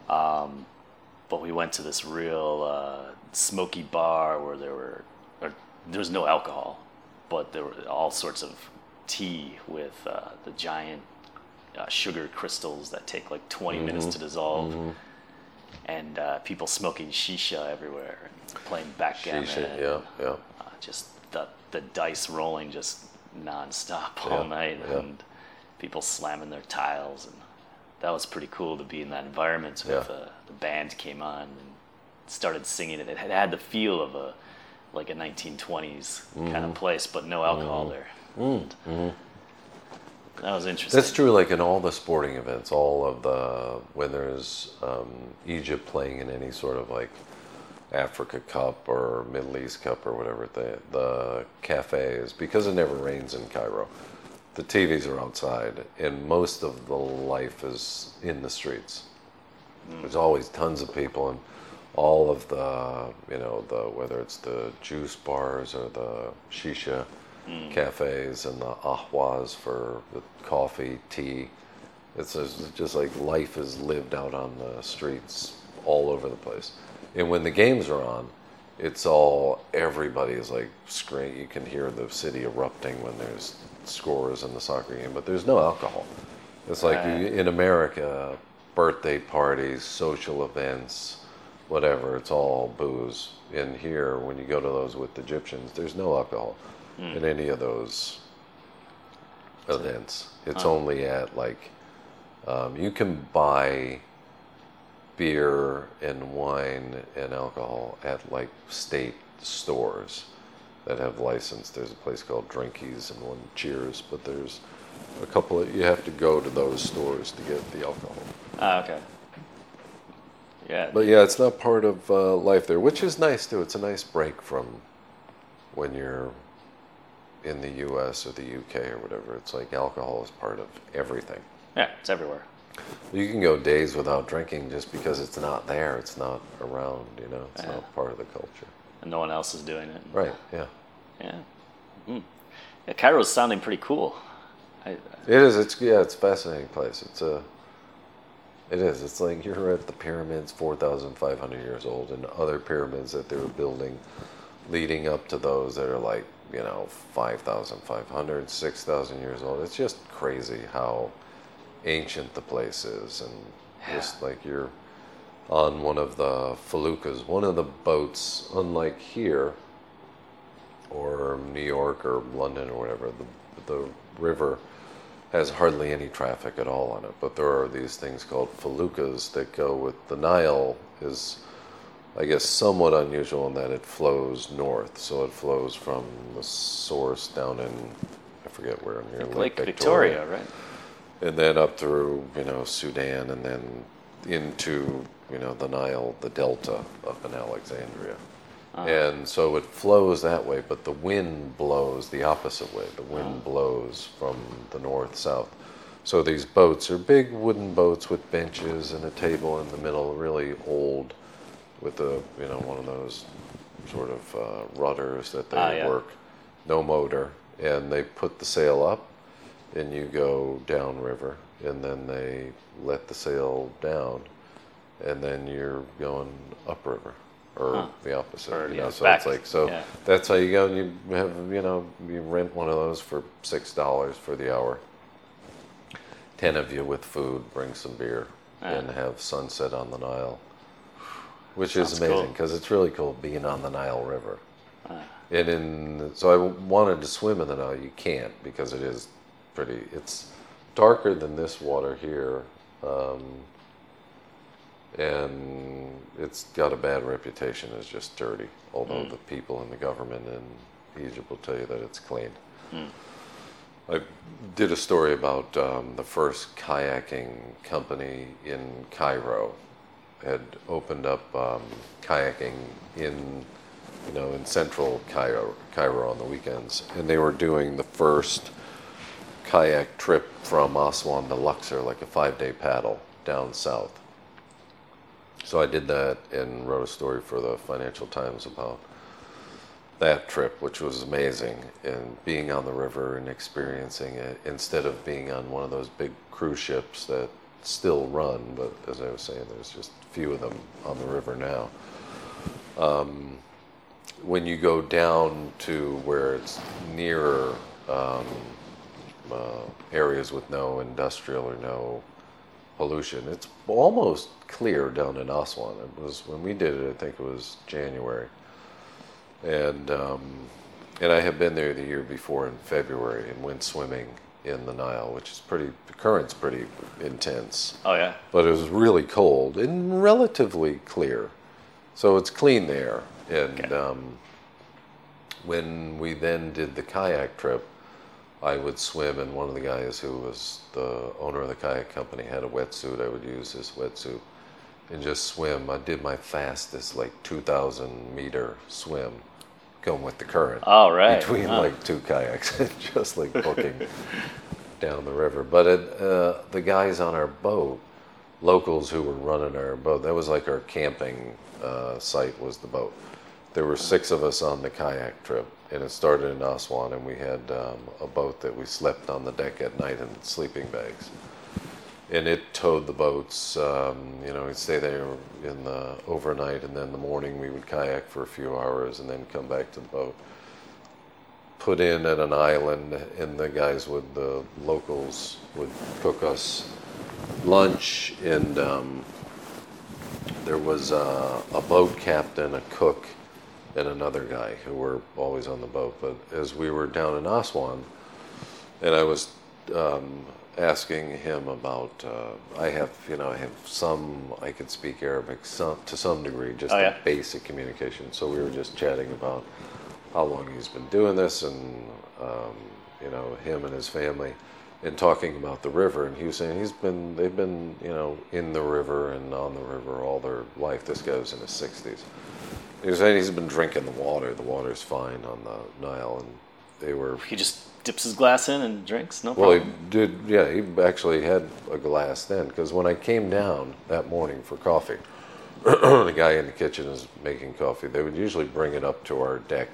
But we went to this real uh, smoky bar where there were or, there was no alcohol, but there were all sorts of tea with uh, the giant uh, sugar crystals that take like twenty minutes to dissolve, and uh, people smoking shisha everywhere and playing backgammon. Shisha, yeah, yeah. Uh, just the the dice rolling just nonstop Yeah, all night, yeah. and people slamming their tiles, and that was pretty cool to be in that environment. Yeah. With uh, the band came on and started singing it. It had, had the feel of a like a nineteen twenties kind Mm-hmm. of place, but no alcohol there. And That was interesting. That's true. Like in all the sporting events, all of the when there's um, Egypt playing in any sort of like Africa Cup or Middle East Cup or whatever, the the cafes, because it never rains in Cairo, the T Vs are outside, and most of the life is in the streets. There's always tons of people, and all of the, you know, the whether it's the juice bars or the shisha, mm. cafes and the ahwas for the coffee, tea. It's just like life is lived out on the streets all over the place. And when the games are on, it's all, everybody is like screaming. You can hear the city erupting when there's scores in the soccer game, but there's no alcohol. It's like right. you, in America, birthday parties, social events, whatever, it's all booze. In here, when you go to those with Egyptians, there's no alcohol mm. in any of those events. It's oh. only at like, um, you can buy beer and wine and alcohol at like state stores that have license. There's a place called Drinkies and one Cheers, but there's a couple of, you have to go to those stores to get the alcohol. Ah, okay. Yeah. But yeah, it's not part of uh, life there, which is nice too. It's a nice break from when you're in the U S or the U K or whatever. It's like alcohol is part of everything. Yeah, it's everywhere. You can go days without drinking just because it's not there. It's not around, you know. It's yeah. not part of the culture. And no one else is doing it. Right, yeah. Yeah. Mm. Yeah, Cairo's sounding pretty cool. I, it is. It's yeah. It's a fascinating place. It's a. It is. It's like you're at the pyramids, four thousand five hundred years old, and other pyramids that they were building, leading up to those that are like you know five thousand five hundred, six thousand years old. It's just crazy how ancient the place is, and yeah. just like you're on one of the feluccas, one of the boats, unlike here or New York or London or whatever, the the river has hardly any traffic at all on it, but there are these things called feluccas that go with the Nile. Is I guess somewhat unusual in that it flows north, so it flows from the source down in I forget where near Lake, Lake Victoria, Victoria, right? And then up through you know Sudan, and then into you know the Nile, the delta up in Alexandria. Uh-huh. And so it flows that way, but the wind blows the opposite way. The wind uh-huh. blows from the north-south. So these boats are big wooden boats with benches and a table in the middle, really old, with a you know one of those sort of uh, rudders that they uh, yeah. work, no motor, and they put the sail up, and you go downriver, and then they let the sail down, and then you're going upriver. Or huh. the opposite, or, you know. Yeah, so back. It's like so. Yeah. That's how you go. And you have, you know, you rent one of those for six dollars for the hour. Ten of you with food, bring some beer, ah. and have sunset on the Nile, which Sounds is amazing because cool. it's really cool being on the Nile River. Ah. And in so I wanted to swim in the Nile. You can't because it is pretty. It's darker than this water here. Um, And it's got a bad reputation as just dirty, although mm. the people in the government in Egypt will tell you that it's clean. Mm. I did a story about um, the first kayaking company in Cairo had opened up um, kayaking in, you know, in central Cairo, Cairo on the weekends, and they were doing the first kayak trip from Aswan to Luxor, like a five-day paddle down south. So I did that and wrote a story for the Financial Times about that trip, which was amazing, and being on the river and experiencing it instead of being on one of those big cruise ships that still run, but as I was saying, there's just a few of them on the river now. Um, when you go down to where it's nearer um, uh, areas with no industrial or no pollution, it's almost clear down in Aswan. It was when we did it. I think it was January, and um, and I had been there the year before in February and went swimming in the Nile, which is pretty. The current's pretty intense. Oh yeah. But it was really cold and relatively clear, so it's clean there. And okay. um, when we then did the kayak trip, I would swim, and one of the guys who was the owner of the kayak company had a wetsuit. I would use his wetsuit and just swim. I did my fastest, like two thousand meter swim, going with the current. Oh, right. Between huh. like two kayaks, just like booking down the river. But it, uh, the guys on our boat, locals who were running our boat, that was like our camping uh, site was the boat. There were six of us on the kayak trip, and it started in Aswan, and we had um, a boat that we slept on the deck at night in sleeping bags. And it towed the boats. Um, you know, we'd stay there in the overnight, and then in the morning we would kayak for a few hours, and then come back to the boat. Put in at an island, and the guys would, the locals would cook us lunch, and um, there was a, a boat captain, a cook, and another guy who were always on the boat. But as we were down in Aswan, and I was um, asking him about, uh, I have, you know, I have some, I could speak Arabic some, to some degree, just oh, yeah. the basic communication. So we were just chatting about how long he's been doing this, and um, you know, him and his family, and talking about the river. And he was saying he's been, they've been, you know, in the river and on the river all their life. This guy was in his sixties. He was saying he's been drinking the water. The water's fine on the Nile, and they were. He just dips his glass in and drinks. No Well, problem. he did. Yeah, he actually had a glass then, because when I came down that morning for coffee, the guy in the kitchen is making coffee. They would usually bring it up to our deck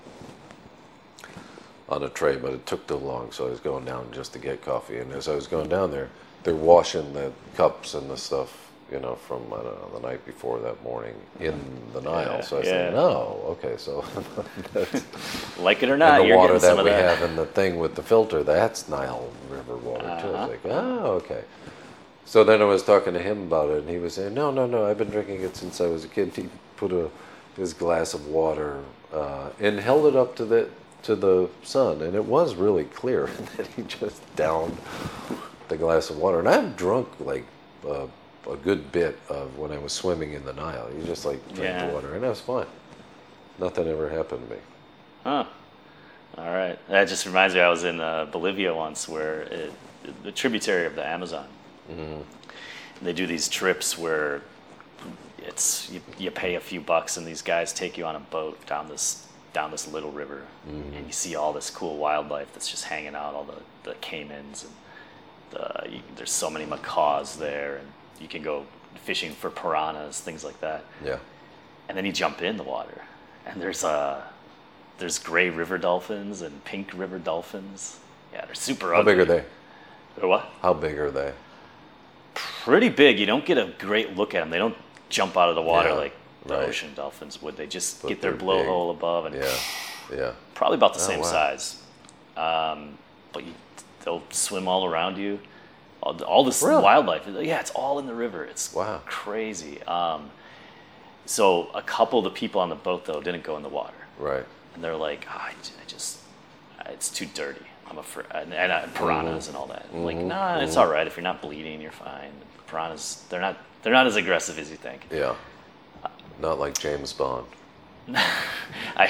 on a tray, but it took too long, so I was going down just to get coffee. And as I was going down there, they're washing the cups and the stuff, you know, from, I don't know, the night before that morning in the Nile. Yeah, so I yeah. said, no, okay, so that's, Like it or not, and the you're water getting some that of we that. have in the thing with the filter, that's Nile River water too. Uh-huh. It's like, oh, okay. So then I was talking to him about it, and he was saying, no, no, no, I've been drinking it since I was a kid. He put a his glass of water uh, and held it up to the to the sun, and it was really clear. And then he just downed the glass of water. And I've drunk like uh, a good bit of when I was swimming in the Nile. You just like drink Yeah. the water, and that was fine. Nothing ever happened to me. Huh. All right. That just reminds me, I was in uh, Bolivia once, where it, the tributary of the Amazon. Mm-hmm. And they do these trips where it's you, you pay a few bucks, and these guys take you on a boat down this down this little river, Mm-hmm. and you see all this cool wildlife that's just hanging out, all the, the caimans, and the, you, there's so many macaws there, and you can go fishing for piranhas, things like that. Yeah. And then you jump in the water, and there's uh, there's gray river dolphins and pink river dolphins. Yeah, they're super How ugly. big are they? They're what? How big are they? Pretty big. You don't get a great look at them. They don't jump out of the water Yeah, like the right. ocean dolphins would. They just But get their they're blowhole above, and Yeah, yeah. probably about the Oh, same wow. size. Um, but you, they'll swim all around you. All, all this Really? wildlife. Yeah, it's all in the river. It's Wow. crazy. Um, so a couple of the people on the boat, though, didn't go in the water. Right. And they're like, oh, I, j- I just, it's too dirty. I'm afraid, and, and uh, piranhas and all that. I'm like, Mhm, nah, it's all right. If you're not bleeding, you're fine. Piranhas, they're not, they're not as aggressive as you think. Yeah. Not like James Bond. I,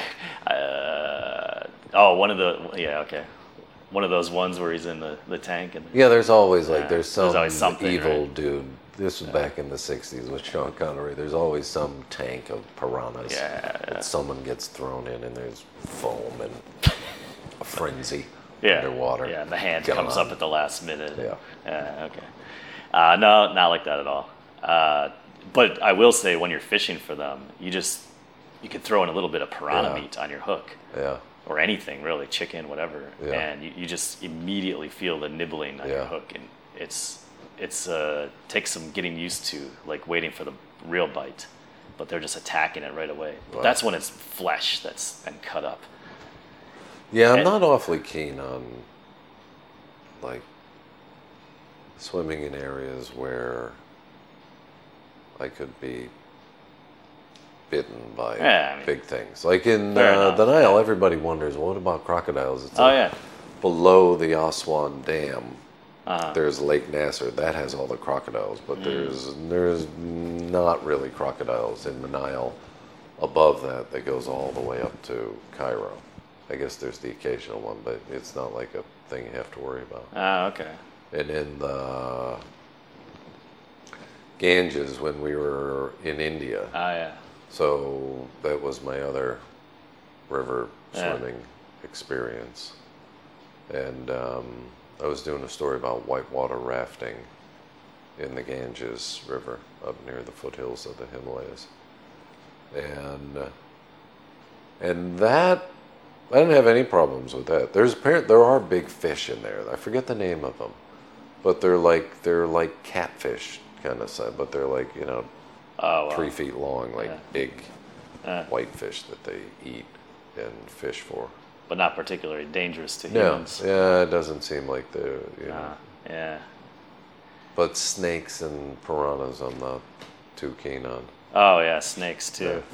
uh, oh, one of the, yeah, okay, one of those ones where he's in the, the tank and Yeah, there's always like Yeah, there's some there's always something, evil right? dude. This was back in the sixties with Sean Connery. There's always some tank of piranhas Yeah, that yeah. someone gets thrown in, and there's foam and a frenzy yeah, underwater. yeah, and the hand Come comes on. up at the last minute. Yeah. Yeah, okay. Uh, no, not like that at all. Uh, but I will say, when you're fishing for them, you just you can throw in a little bit of piranha Yeah. meat on your hook, Yeah. or anything really, chicken, whatever, Yeah. and you, you just immediately feel the nibbling on your Yeah. hook, and it's it's uh, takes some getting used to, like waiting for the real bite, but they're just attacking it right away. But Wow. that's when it's flesh that's been cut up. Yeah, I'm And- not awfully keen on like swimming in areas where I could be bitten by Yeah, I mean- big things. Like in Fair uh, enough, the Nile, yeah. everybody wonders, what about crocodiles? It's Oh like yeah, below the Aswan Dam. uh, There's Lake Nasser that has all the crocodiles, but Mm. there's there's not really crocodiles in the Nile above that that goes all the way up to Cairo. I guess there's the occasional one, but it's not like a thing you have to worry about. ah, okay. And in the Ganges, when we were in India, Ah, yeah. so that was my other river Yeah. swimming experience. And um, I was doing a story about whitewater rafting in the Ganges River up near the foothills of the Himalayas. And uh, and that I didn't have any problems with that. There's apparent there are big fish in there. I forget the name of them, but they're like they're like catfish kind of size, but they're like you know Oh, wow. three feet long, like Yeah. big Uh, white fish that they eat and fish for. but not particularly dangerous to No, humans. yeah, it doesn't seem like they're you know. Uh, yeah. But snakes and piranhas, I'm not too keen on. Oh yeah, snakes too. Yeah.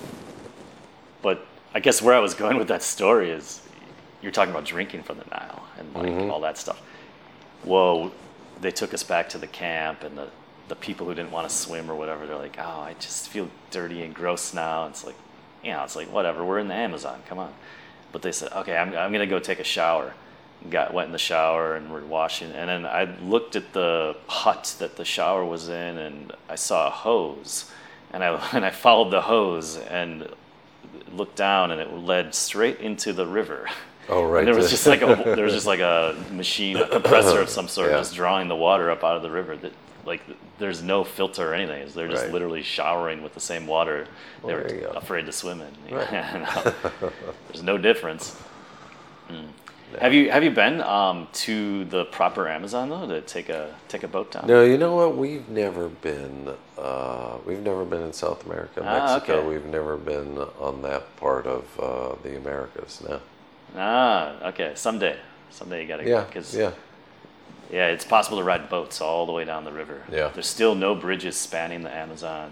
But I guess where I was going with that story is, you're talking about drinking from the Nile and like Mhm. all that stuff. Well, they took us back to the camp, and the the people who didn't want to swim or whatever, they're like, "Oh, I just feel dirty and gross now." It's like, you know, it's like whatever. We're in the Amazon. Come on. But they said, "Okay, I'm I'm gonna go take a shower." Got went in the shower and we're washing, and then I looked at the hut that the shower was in, and I saw a hose, and I and I followed the hose and looked down, and it led straight into the river. Oh, right. And there was just like a there was just like a machine, a compressor of some sort, Yeah. just drawing the water up out of the river. That like there's no filter or anything. They're just Right. literally showering with the same water they Well, there you were go. afraid to swim in. Right. No, there's no difference. Mm. Have you have you been um, to the proper Amazon though, to take a take a boat down? No, you know what? We've never been. Uh, we've never been in South America, Ah, Mexico. okay. We've never been on that part of uh, the Americas. No. Ah, okay. Someday, someday you gotta Yeah. because Yeah. yeah, it's possible to ride boats all the way down the river. Yeah. There's still no bridges spanning the Amazon.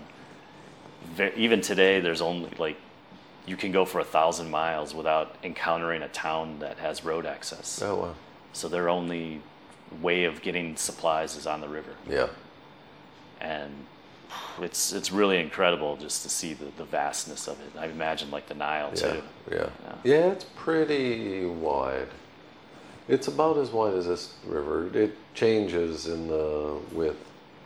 Ve- Even today, there's only like you can go for a thousand miles without encountering a town that has road access. Oh wow. So their only way of getting supplies is on the river, Yeah. and it's it's really incredible just to see the, the vastness of it. I imagine like the Nile Yeah. too. Yeah. Yeah. It's pretty wide. It's about as wide as this river. It changes in the width,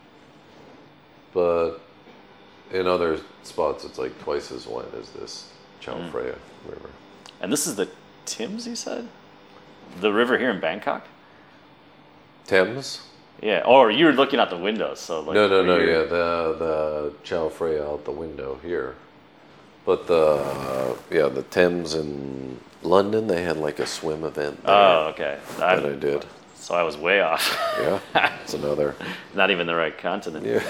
but in other spots, it's like twice as wide as this Chao Mm. Phraya River. And this is the Thames, you said? The river here in Bangkok? Thames? Yeah. Or you were looking out the window, so like. No, no, no. you're- Yeah, the the Chao Phraya out the window here, but the yeah the Thames in London, they had like a swim event there Oh, okay. I, that I did. so I was way off. Yeah, it's another. Not even the right continent. Yeah,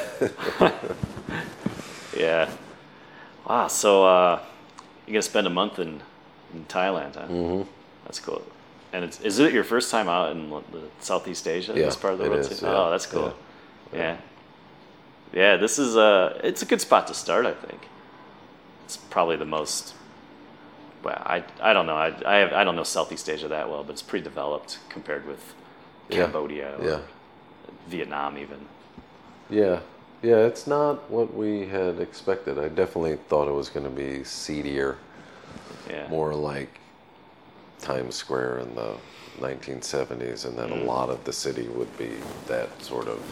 Yeah. Wow. So uh, you're gonna spend a month in, in Thailand, huh? hmm That's cool. And it's, is it your first time out in the Southeast Asia? Yeah, This part of the it world is, too? yeah. Oh, that's cool. Yeah. Yeah. Yeah. This is uh it's a good spot to start, I think. It's probably the most. Well, I I don't know. I I, have, I don't know Southeast Asia that well, but it's pretty developed compared with Yeah. Cambodia or Yeah. Vietnam even. yeah, yeah. It's not what we had expected. I definitely thought it was going to be seedier, Yeah. more like Times Square in the nineteen seventies, and then Mm. a lot of the city would be that sort of,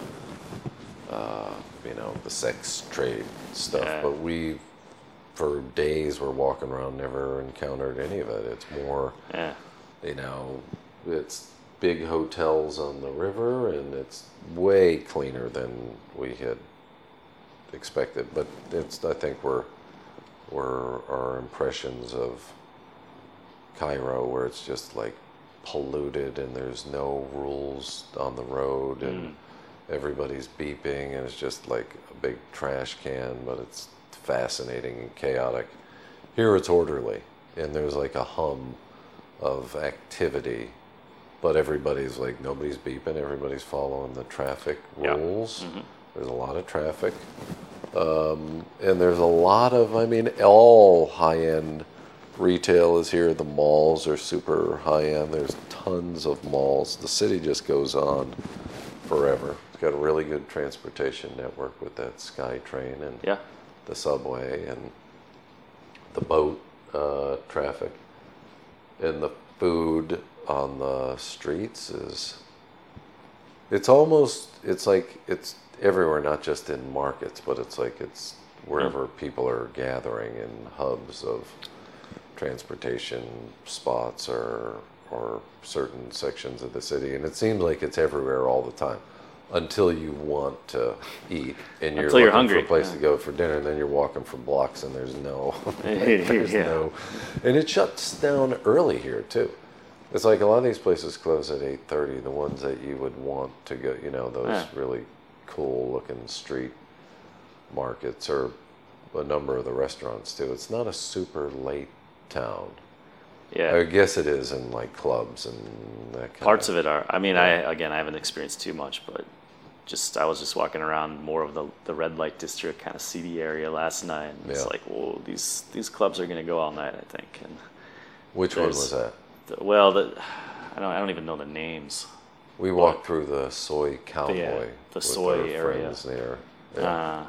uh, you know, the sex trade stuff. Yeah. But we, for days, were walking around, never encountered any of it. It's more, Yeah. you know, it's big hotels on the river, and it's way cleaner than we had expected. But it's, I think, we're, we're our impressions of Cairo, where it's just like polluted and there's no rules on the road, and Mm. everybody's beeping, and it's just like a big trash can, but it's fascinating and chaotic. Here it's orderly, and there's like a hum of activity, but everybody's like, nobody's beeping, everybody's following the traffic Yeah. rules. Mhm. There's a lot of traffic. Um, and there's a lot of, I mean, all high-end retail is here. The malls are super high-end. There's tons of malls. The city just goes on forever. It's got a really good transportation network with that SkyTrain and Yeah. the subway and the boat uh, traffic. And the food on the streets is, it's almost, it's like, it's everywhere, not just in markets, but it's like it's wherever people are gathering in hubs of transportation spots or or certain sections of the city. And it seems like it's everywhere all the time. until you want to eat and you're Until you're looking hungry, for a place yeah. to go for dinner, and then you're walking for blocks and there's no, Yeah. there's no, and it shuts down early here too. It's like a lot of these places close at eight thirty. The ones that you would want to go, you know, those Yeah. really cool looking street markets, or a number of the restaurants too. It's not a super late town. Yeah. I guess it is in like clubs and that kind Parts of it are. I mean, I again, I haven't experienced too much, but just I was just walking around more of the the red light district, kind of seedy area last night. And It's Yeah. like, whoa, these these clubs are going to go all night, I think. And Which one there's- was that? the, well, the, I don't I don't even know the names. We walked through the Soy Cowboy. Yeah, the with Soy our area. friends there. Yeah. Uh,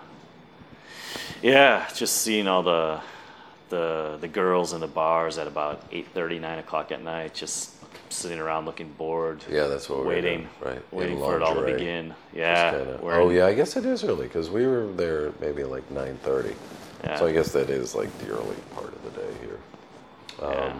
yeah, just seeing all the the the girls in the bars at about eight thirty, nine o'clock at night, just sitting around looking bored. Yeah, that's what we were waiting, doing, right? waiting In for it all to lingerie. begin. Just Yeah. kinda- wearing- oh, yeah, I guess it is early because we were there maybe like nine thirty. Yeah. So I guess that is like the early part of the day here. Um, Yeah.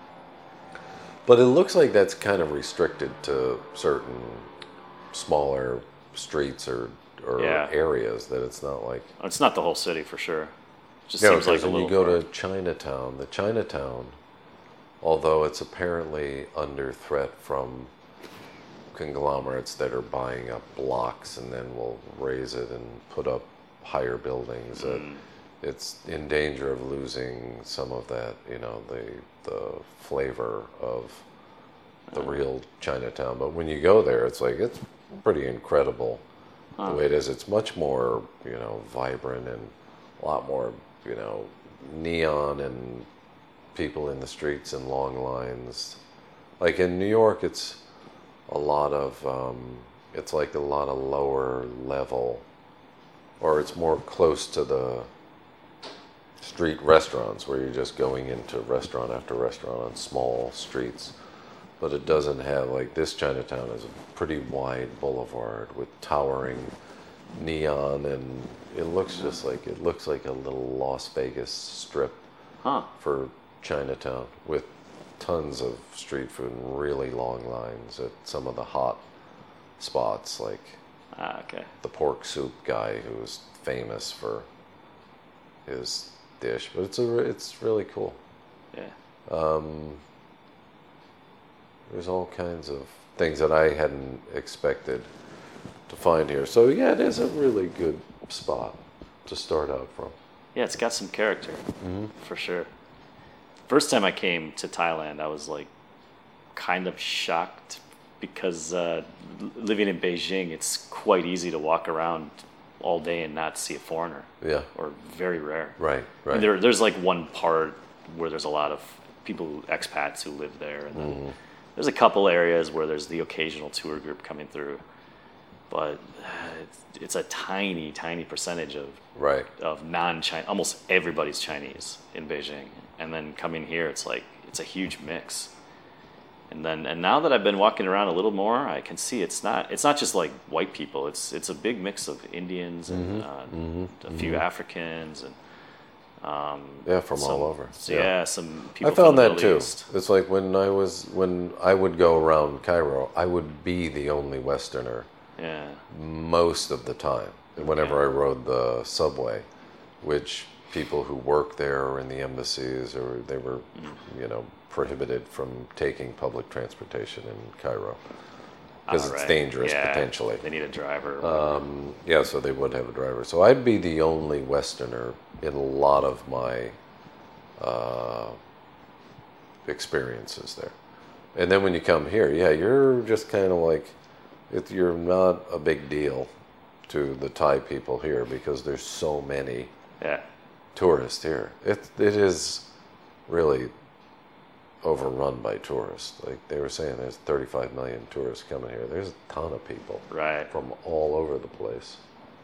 But it looks like that's kind of restricted to certain smaller streets or, or Yeah. areas, that it's not like... It's not the whole city for sure. Just Yeah, seems like because a when little you go part. to Chinatown, the Chinatown, although it's apparently under threat from conglomerates that are buying up blocks and then will raise it and put up higher buildings, that Mm. it's in danger of losing some of that, you know, the the flavor of the Uh. real Chinatown. But when you go there, it's like, it's pretty incredible the way it is. It's much more, you know, vibrant and a lot more, you know, neon and people in the streets and long lines. Like in New York, it's a lot of, um, it's like a lot of lower level, or it's more close to the street restaurants where you're just going into restaurant after restaurant on small streets. But it doesn't have, like, this Chinatown is a pretty wide boulevard with towering neon, and it looks just like, it looks like a little Las Vegas strip Huh. for Chinatown, with tons of street food and really long lines at some of the hot spots, like Ah, okay. the pork soup guy who was famous for his dish. But it's a, it's really cool. Yeah. Um, there's all kinds of things that I hadn't expected to find here. So yeah, it is a really good spot to start out from. Yeah, it's got some character, Mm-hmm. for sure. First time I came to Thailand, I was like kind of shocked because uh, l- living in Beijing, it's quite easy to walk around all day and not see a foreigner, Yeah, or very rare. right, I right. mean, there, there's like one part where there's a lot of people, who, expats who live there, and then Mm-hmm. there's a couple areas where there's the occasional tour group coming through, but uh, it's, it's a tiny, tiny percentage of Right. of non-Chinese. Almost everybody's Chinese in Beijing, and then coming here, it's like it's a huge mix. And then and now that I've been walking around a little more, I can see it's not it's not just like white people. It's it's a big mix of Indians and uh, a few Africans and um, Yeah, from some- all over. So yeah, some people. I found from the that Middle too. East. It's like when I was when I would go around Cairo, I would be the only Westerner Yeah, most of the time. Whenever I rode the subway, which people who work there or in the embassies, or they were, you know, prohibited from taking public transportation in Cairo because it's Alright. dangerous Yeah, potentially. They need a driver. Um, yeah, so they would have a driver. So I'd be the only Westerner in a lot of my uh, experiences there. And then when you come here, yeah, you're just kind of like, it, you're not a big deal to the Thai people here because there's so many yeah, tourists here. It it is really overrun by tourists. Like they were saying, there's thirty-five million tourists coming here. There's a ton of people right. from all over the place.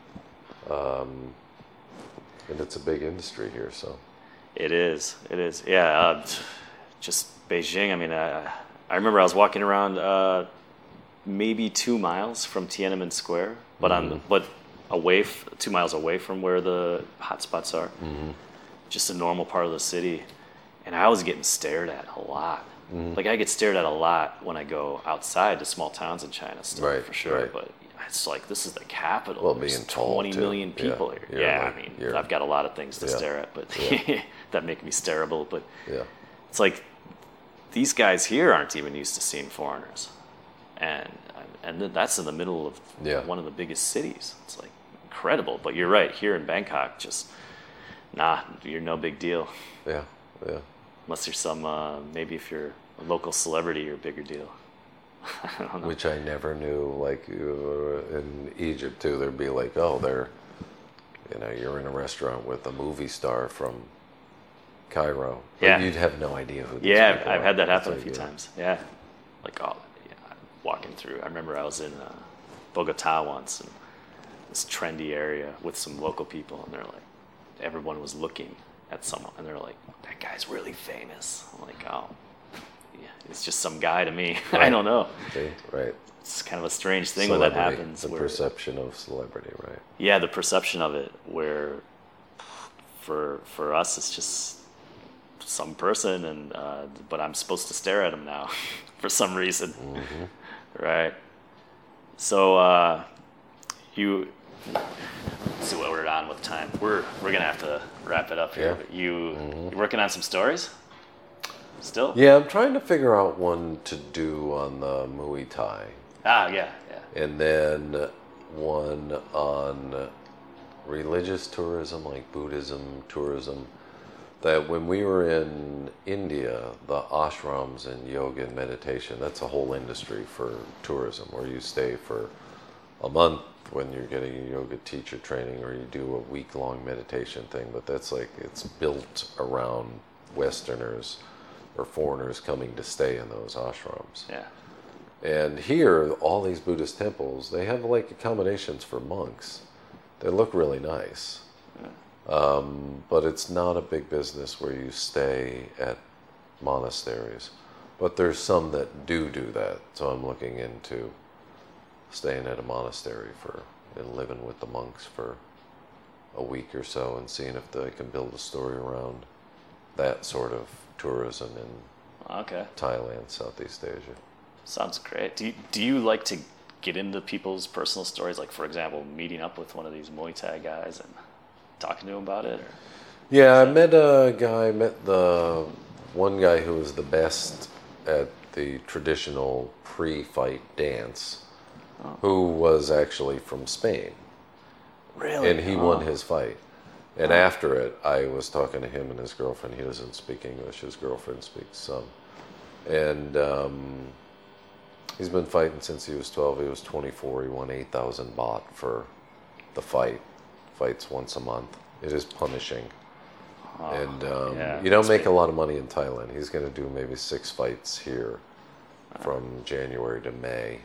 Um, and it's a big industry here, so. It is. It is. Yeah. Uh, just Beijing. I mean, I, I remember I was walking around uh, maybe two miles from Tiananmen Square, but on but away f- two miles away from where the hotspots are. Just a normal part of the city, and I was getting stared at a lot. Mm-hmm. Like I get stared at a lot when I go outside to small towns in China, still right, for sure. Right. But it's like this is the capital. Well, There's being tall, twenty too. million people yeah. here. You're Yeah, like, I mean, you're, I've got a lot of things to yeah. stare at, but yeah. that make me stareable. But yeah. it's like these guys here aren't even used to seeing foreigners, and and that's in the middle of yeah. one of the biggest cities. It's like incredible. But you're right. Here in Bangkok, just nah, you're no big deal. Yeah, yeah. Unless you're some, uh, maybe if you're a local celebrity, you're a bigger deal. I don't know. Which I never knew. Like uh, in Egypt too, there'd be like, oh, they're, you know, you're in a restaurant with a movie star from Cairo. But yeah. you'd have no idea who. These yeah, people I've are. had that happen It's a few like, yeah. times. Yeah, like oh, yeah, walking through. I remember I was in uh, Bogota once, in this trendy area with some local people, and they're like, everyone was looking at someone, and they're like, that guy's really famous. I'm like, oh, yeah, it's just some guy to me. Right. I don't know. See? Right. It's kind of a strange thing when that Celebrity, happens. The where, perception of celebrity, right? yeah, the perception of it, where for for us it's just some person, and uh, but I'm supposed to stare at him now for some reason, Mm-hmm. right? So uh, you let's see what we're on with time. We're we're gonna have to wrap it up here. Yeah. But you Mm-hmm. you working on some stories still? Yeah, I'm trying to figure out one to do on the Muay Thai. Ah, yeah, yeah. And then one on religious tourism, like Buddhism tourism. That when we were in India, the ashrams and yoga and meditation, that's a whole industry for tourism, where you stay for a month when you're getting a yoga teacher training, or you do a week-long meditation thing. But that's like, it's built around Westerners or foreigners coming to stay in those ashrams. Yeah. And here, all these Buddhist temples, they have like accommodations for monks. They look really nice. Um, but it's not a big business where you stay at monasteries. But there's some that do do that. So I'm looking into staying at a monastery for and living with the monks for a week or so, and seeing if they can build a story around that sort of tourism in Okay. Thailand, Southeast Asia. Sounds great. Do you, do you like to get into people's personal stories? Like, for example, meeting up with one of these Muay Thai guys and talking to him about it? Or? Yeah, I met a guy, met the one guy who was the best at the traditional pre-fight dance, Oh. who was actually from Spain. Really? And he Oh. won his fight. And after it, I was talking to him and his girlfriend. He doesn't speak English. His girlfriend speaks some. And um, he's been fighting since he was twelve. He was twenty-four. He won eight thousand baht for the fight. Fights once a month. It is punishing. Oh, and um, yeah, you don't that's make big. a lot of money in Thailand. He's going to do maybe six fights here from January to May.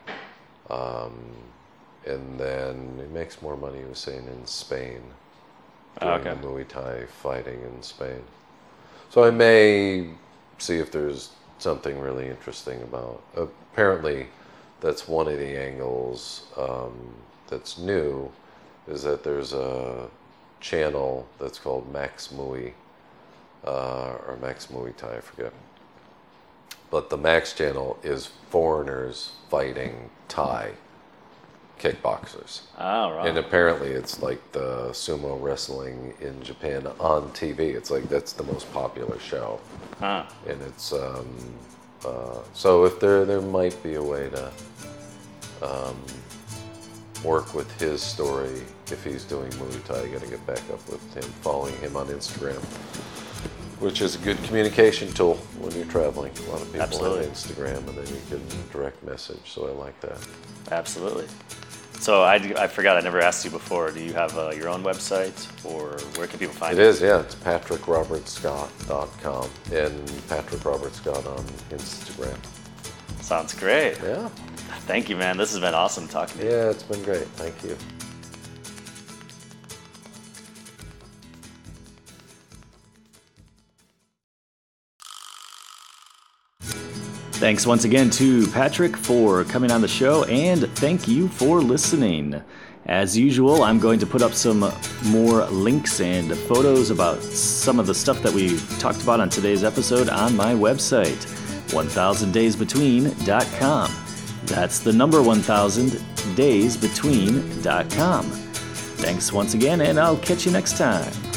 Um, and then he makes more money, he was saying, in Spain. Oh, Doing okay. the Muay Thai fighting in Spain. So I may see if there's something really interesting about. Apparently, that's one of the angles um, that's new, is that there's a channel that's called Max Muay, uh, or Max Muay Thai, I forget. But the Max channel is foreigners fighting Thai kickboxers. Oh, right. And apparently it's like the sumo wrestling in Japan on T V. It's like, that's the most popular show. Huh. And it's, um, uh, so if there, there might be a way to um, work with his story. If he's doing Muay Thai, I gotta get back up with him, following him on Instagram, which is a good communication tool when you're traveling. A lot of people Absolutely. have Instagram, and then you can direct message, so I like that. Absolutely. So I, I forgot, I never asked you before. Do you have uh, your own website, or where can people find It you? is, yeah. It's patrick robert scott dot com and Patrick Robert Scott on Instagram. Sounds great. Yeah. Thank you, man. This has been awesome talking to you. Yeah, it's been great. Thank you. Thanks once again to Patrick for coming on the show, and thank you for listening. As usual, I'm going to put up some more links and photos about some of the stuff that we talked about on today's episode on my website. one thousand days between dot com. That's the number one thousand days between dot com. Thanks once again, and I'll catch you next time.